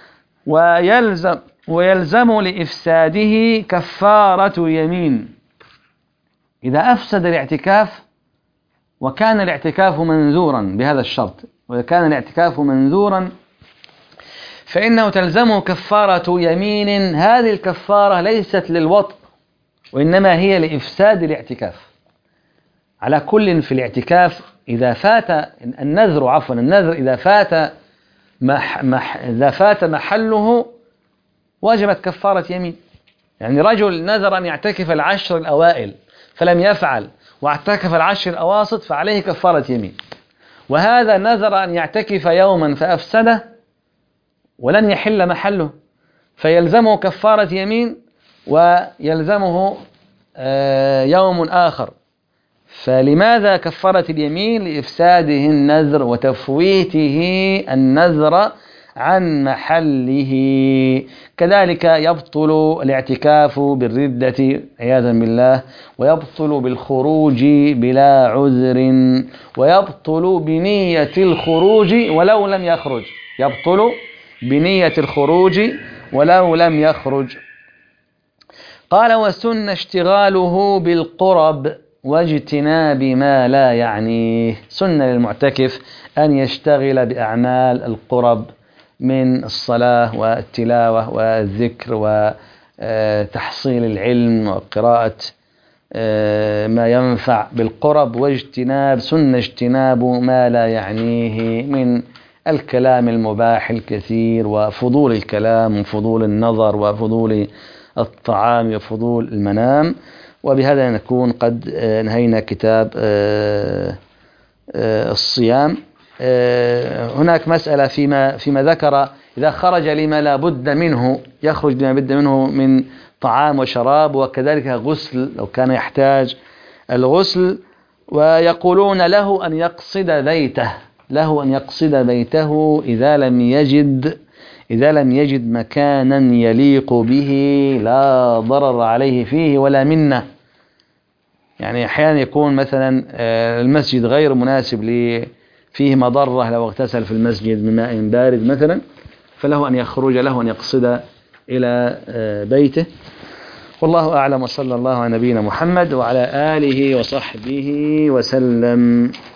ويلزم ويلزم لإفساده كفارة يمين. إذا أفسد الاعتكاف وكان الاعتكاف منذورا بهذا الشرط، وكان الاعتكاف منذورا فإنه تلزمه كفارة يمين. هذه الكفارة ليست للوطء وإنما هي لإفساد الاعتكاف. على كل في الاعتكاف إذا فات النذر عفوا النذر إذا فات مح مح إذا فات محله وجبت كفارة يمين. يعني رجل نذر أن يعتكف العشر الأوائل فلم يفعل واعتكف العشر الأواسط فعليه كفارة يمين. وهذا نذر أن يعتكف يوما فأفسده ولن يحل محله فيلزمه كفارة يمين ويلزمه يوم آخر. فلماذا كفارة اليمين؟ لإفساده النذر وتفويته النذر عن محله. كذلك يبطل الاعتكاف بالردة عياذا بالله، ويبطل بالخروج بلا عذر، ويبطل بنية الخروج ولو لم يخرج، يبطل بنية الخروج ولو لم يخرج. قال وسن اشتغاله بالقرب واجتناب ما لا يعنيه. سن للمعتكف أن يشتغل بأعمال القرب من الصلاة والتلاوة والذكر وتحصيل العلم وقراءة ما ينفع بالقرب، واجتناب سن اجتناب ما لا يعنيه من الكلام المباح الكثير وفضول الكلام وفضول النظر وفضول الطعام وفضول المنام. وبهذا نكون قد انهينا كتاب الصيام. هناك مسألة فيما فيما ذكر إذا خرج لما لا بد منه، يخرج لما بد منه من طعام وشراب، وكذلك غسل لو كان يحتاج الغسل. ويقولون له أن يقصد بيته، له أن يقصد بيته إذا لم يجد إذا لم يجد مكانا يليق به لا ضرر عليه فيه ولا منه. يعني أحيانا يكون مثلا المسجد غير مناسب لي فيه مضرة لو اغتسل في المسجد بماء بارد مثلا، فله أن يخرج، له أن يقصد إلى بيته. والله أعلم، وصلى الله على نبينا محمد وعلى آله وصحبه وسلم.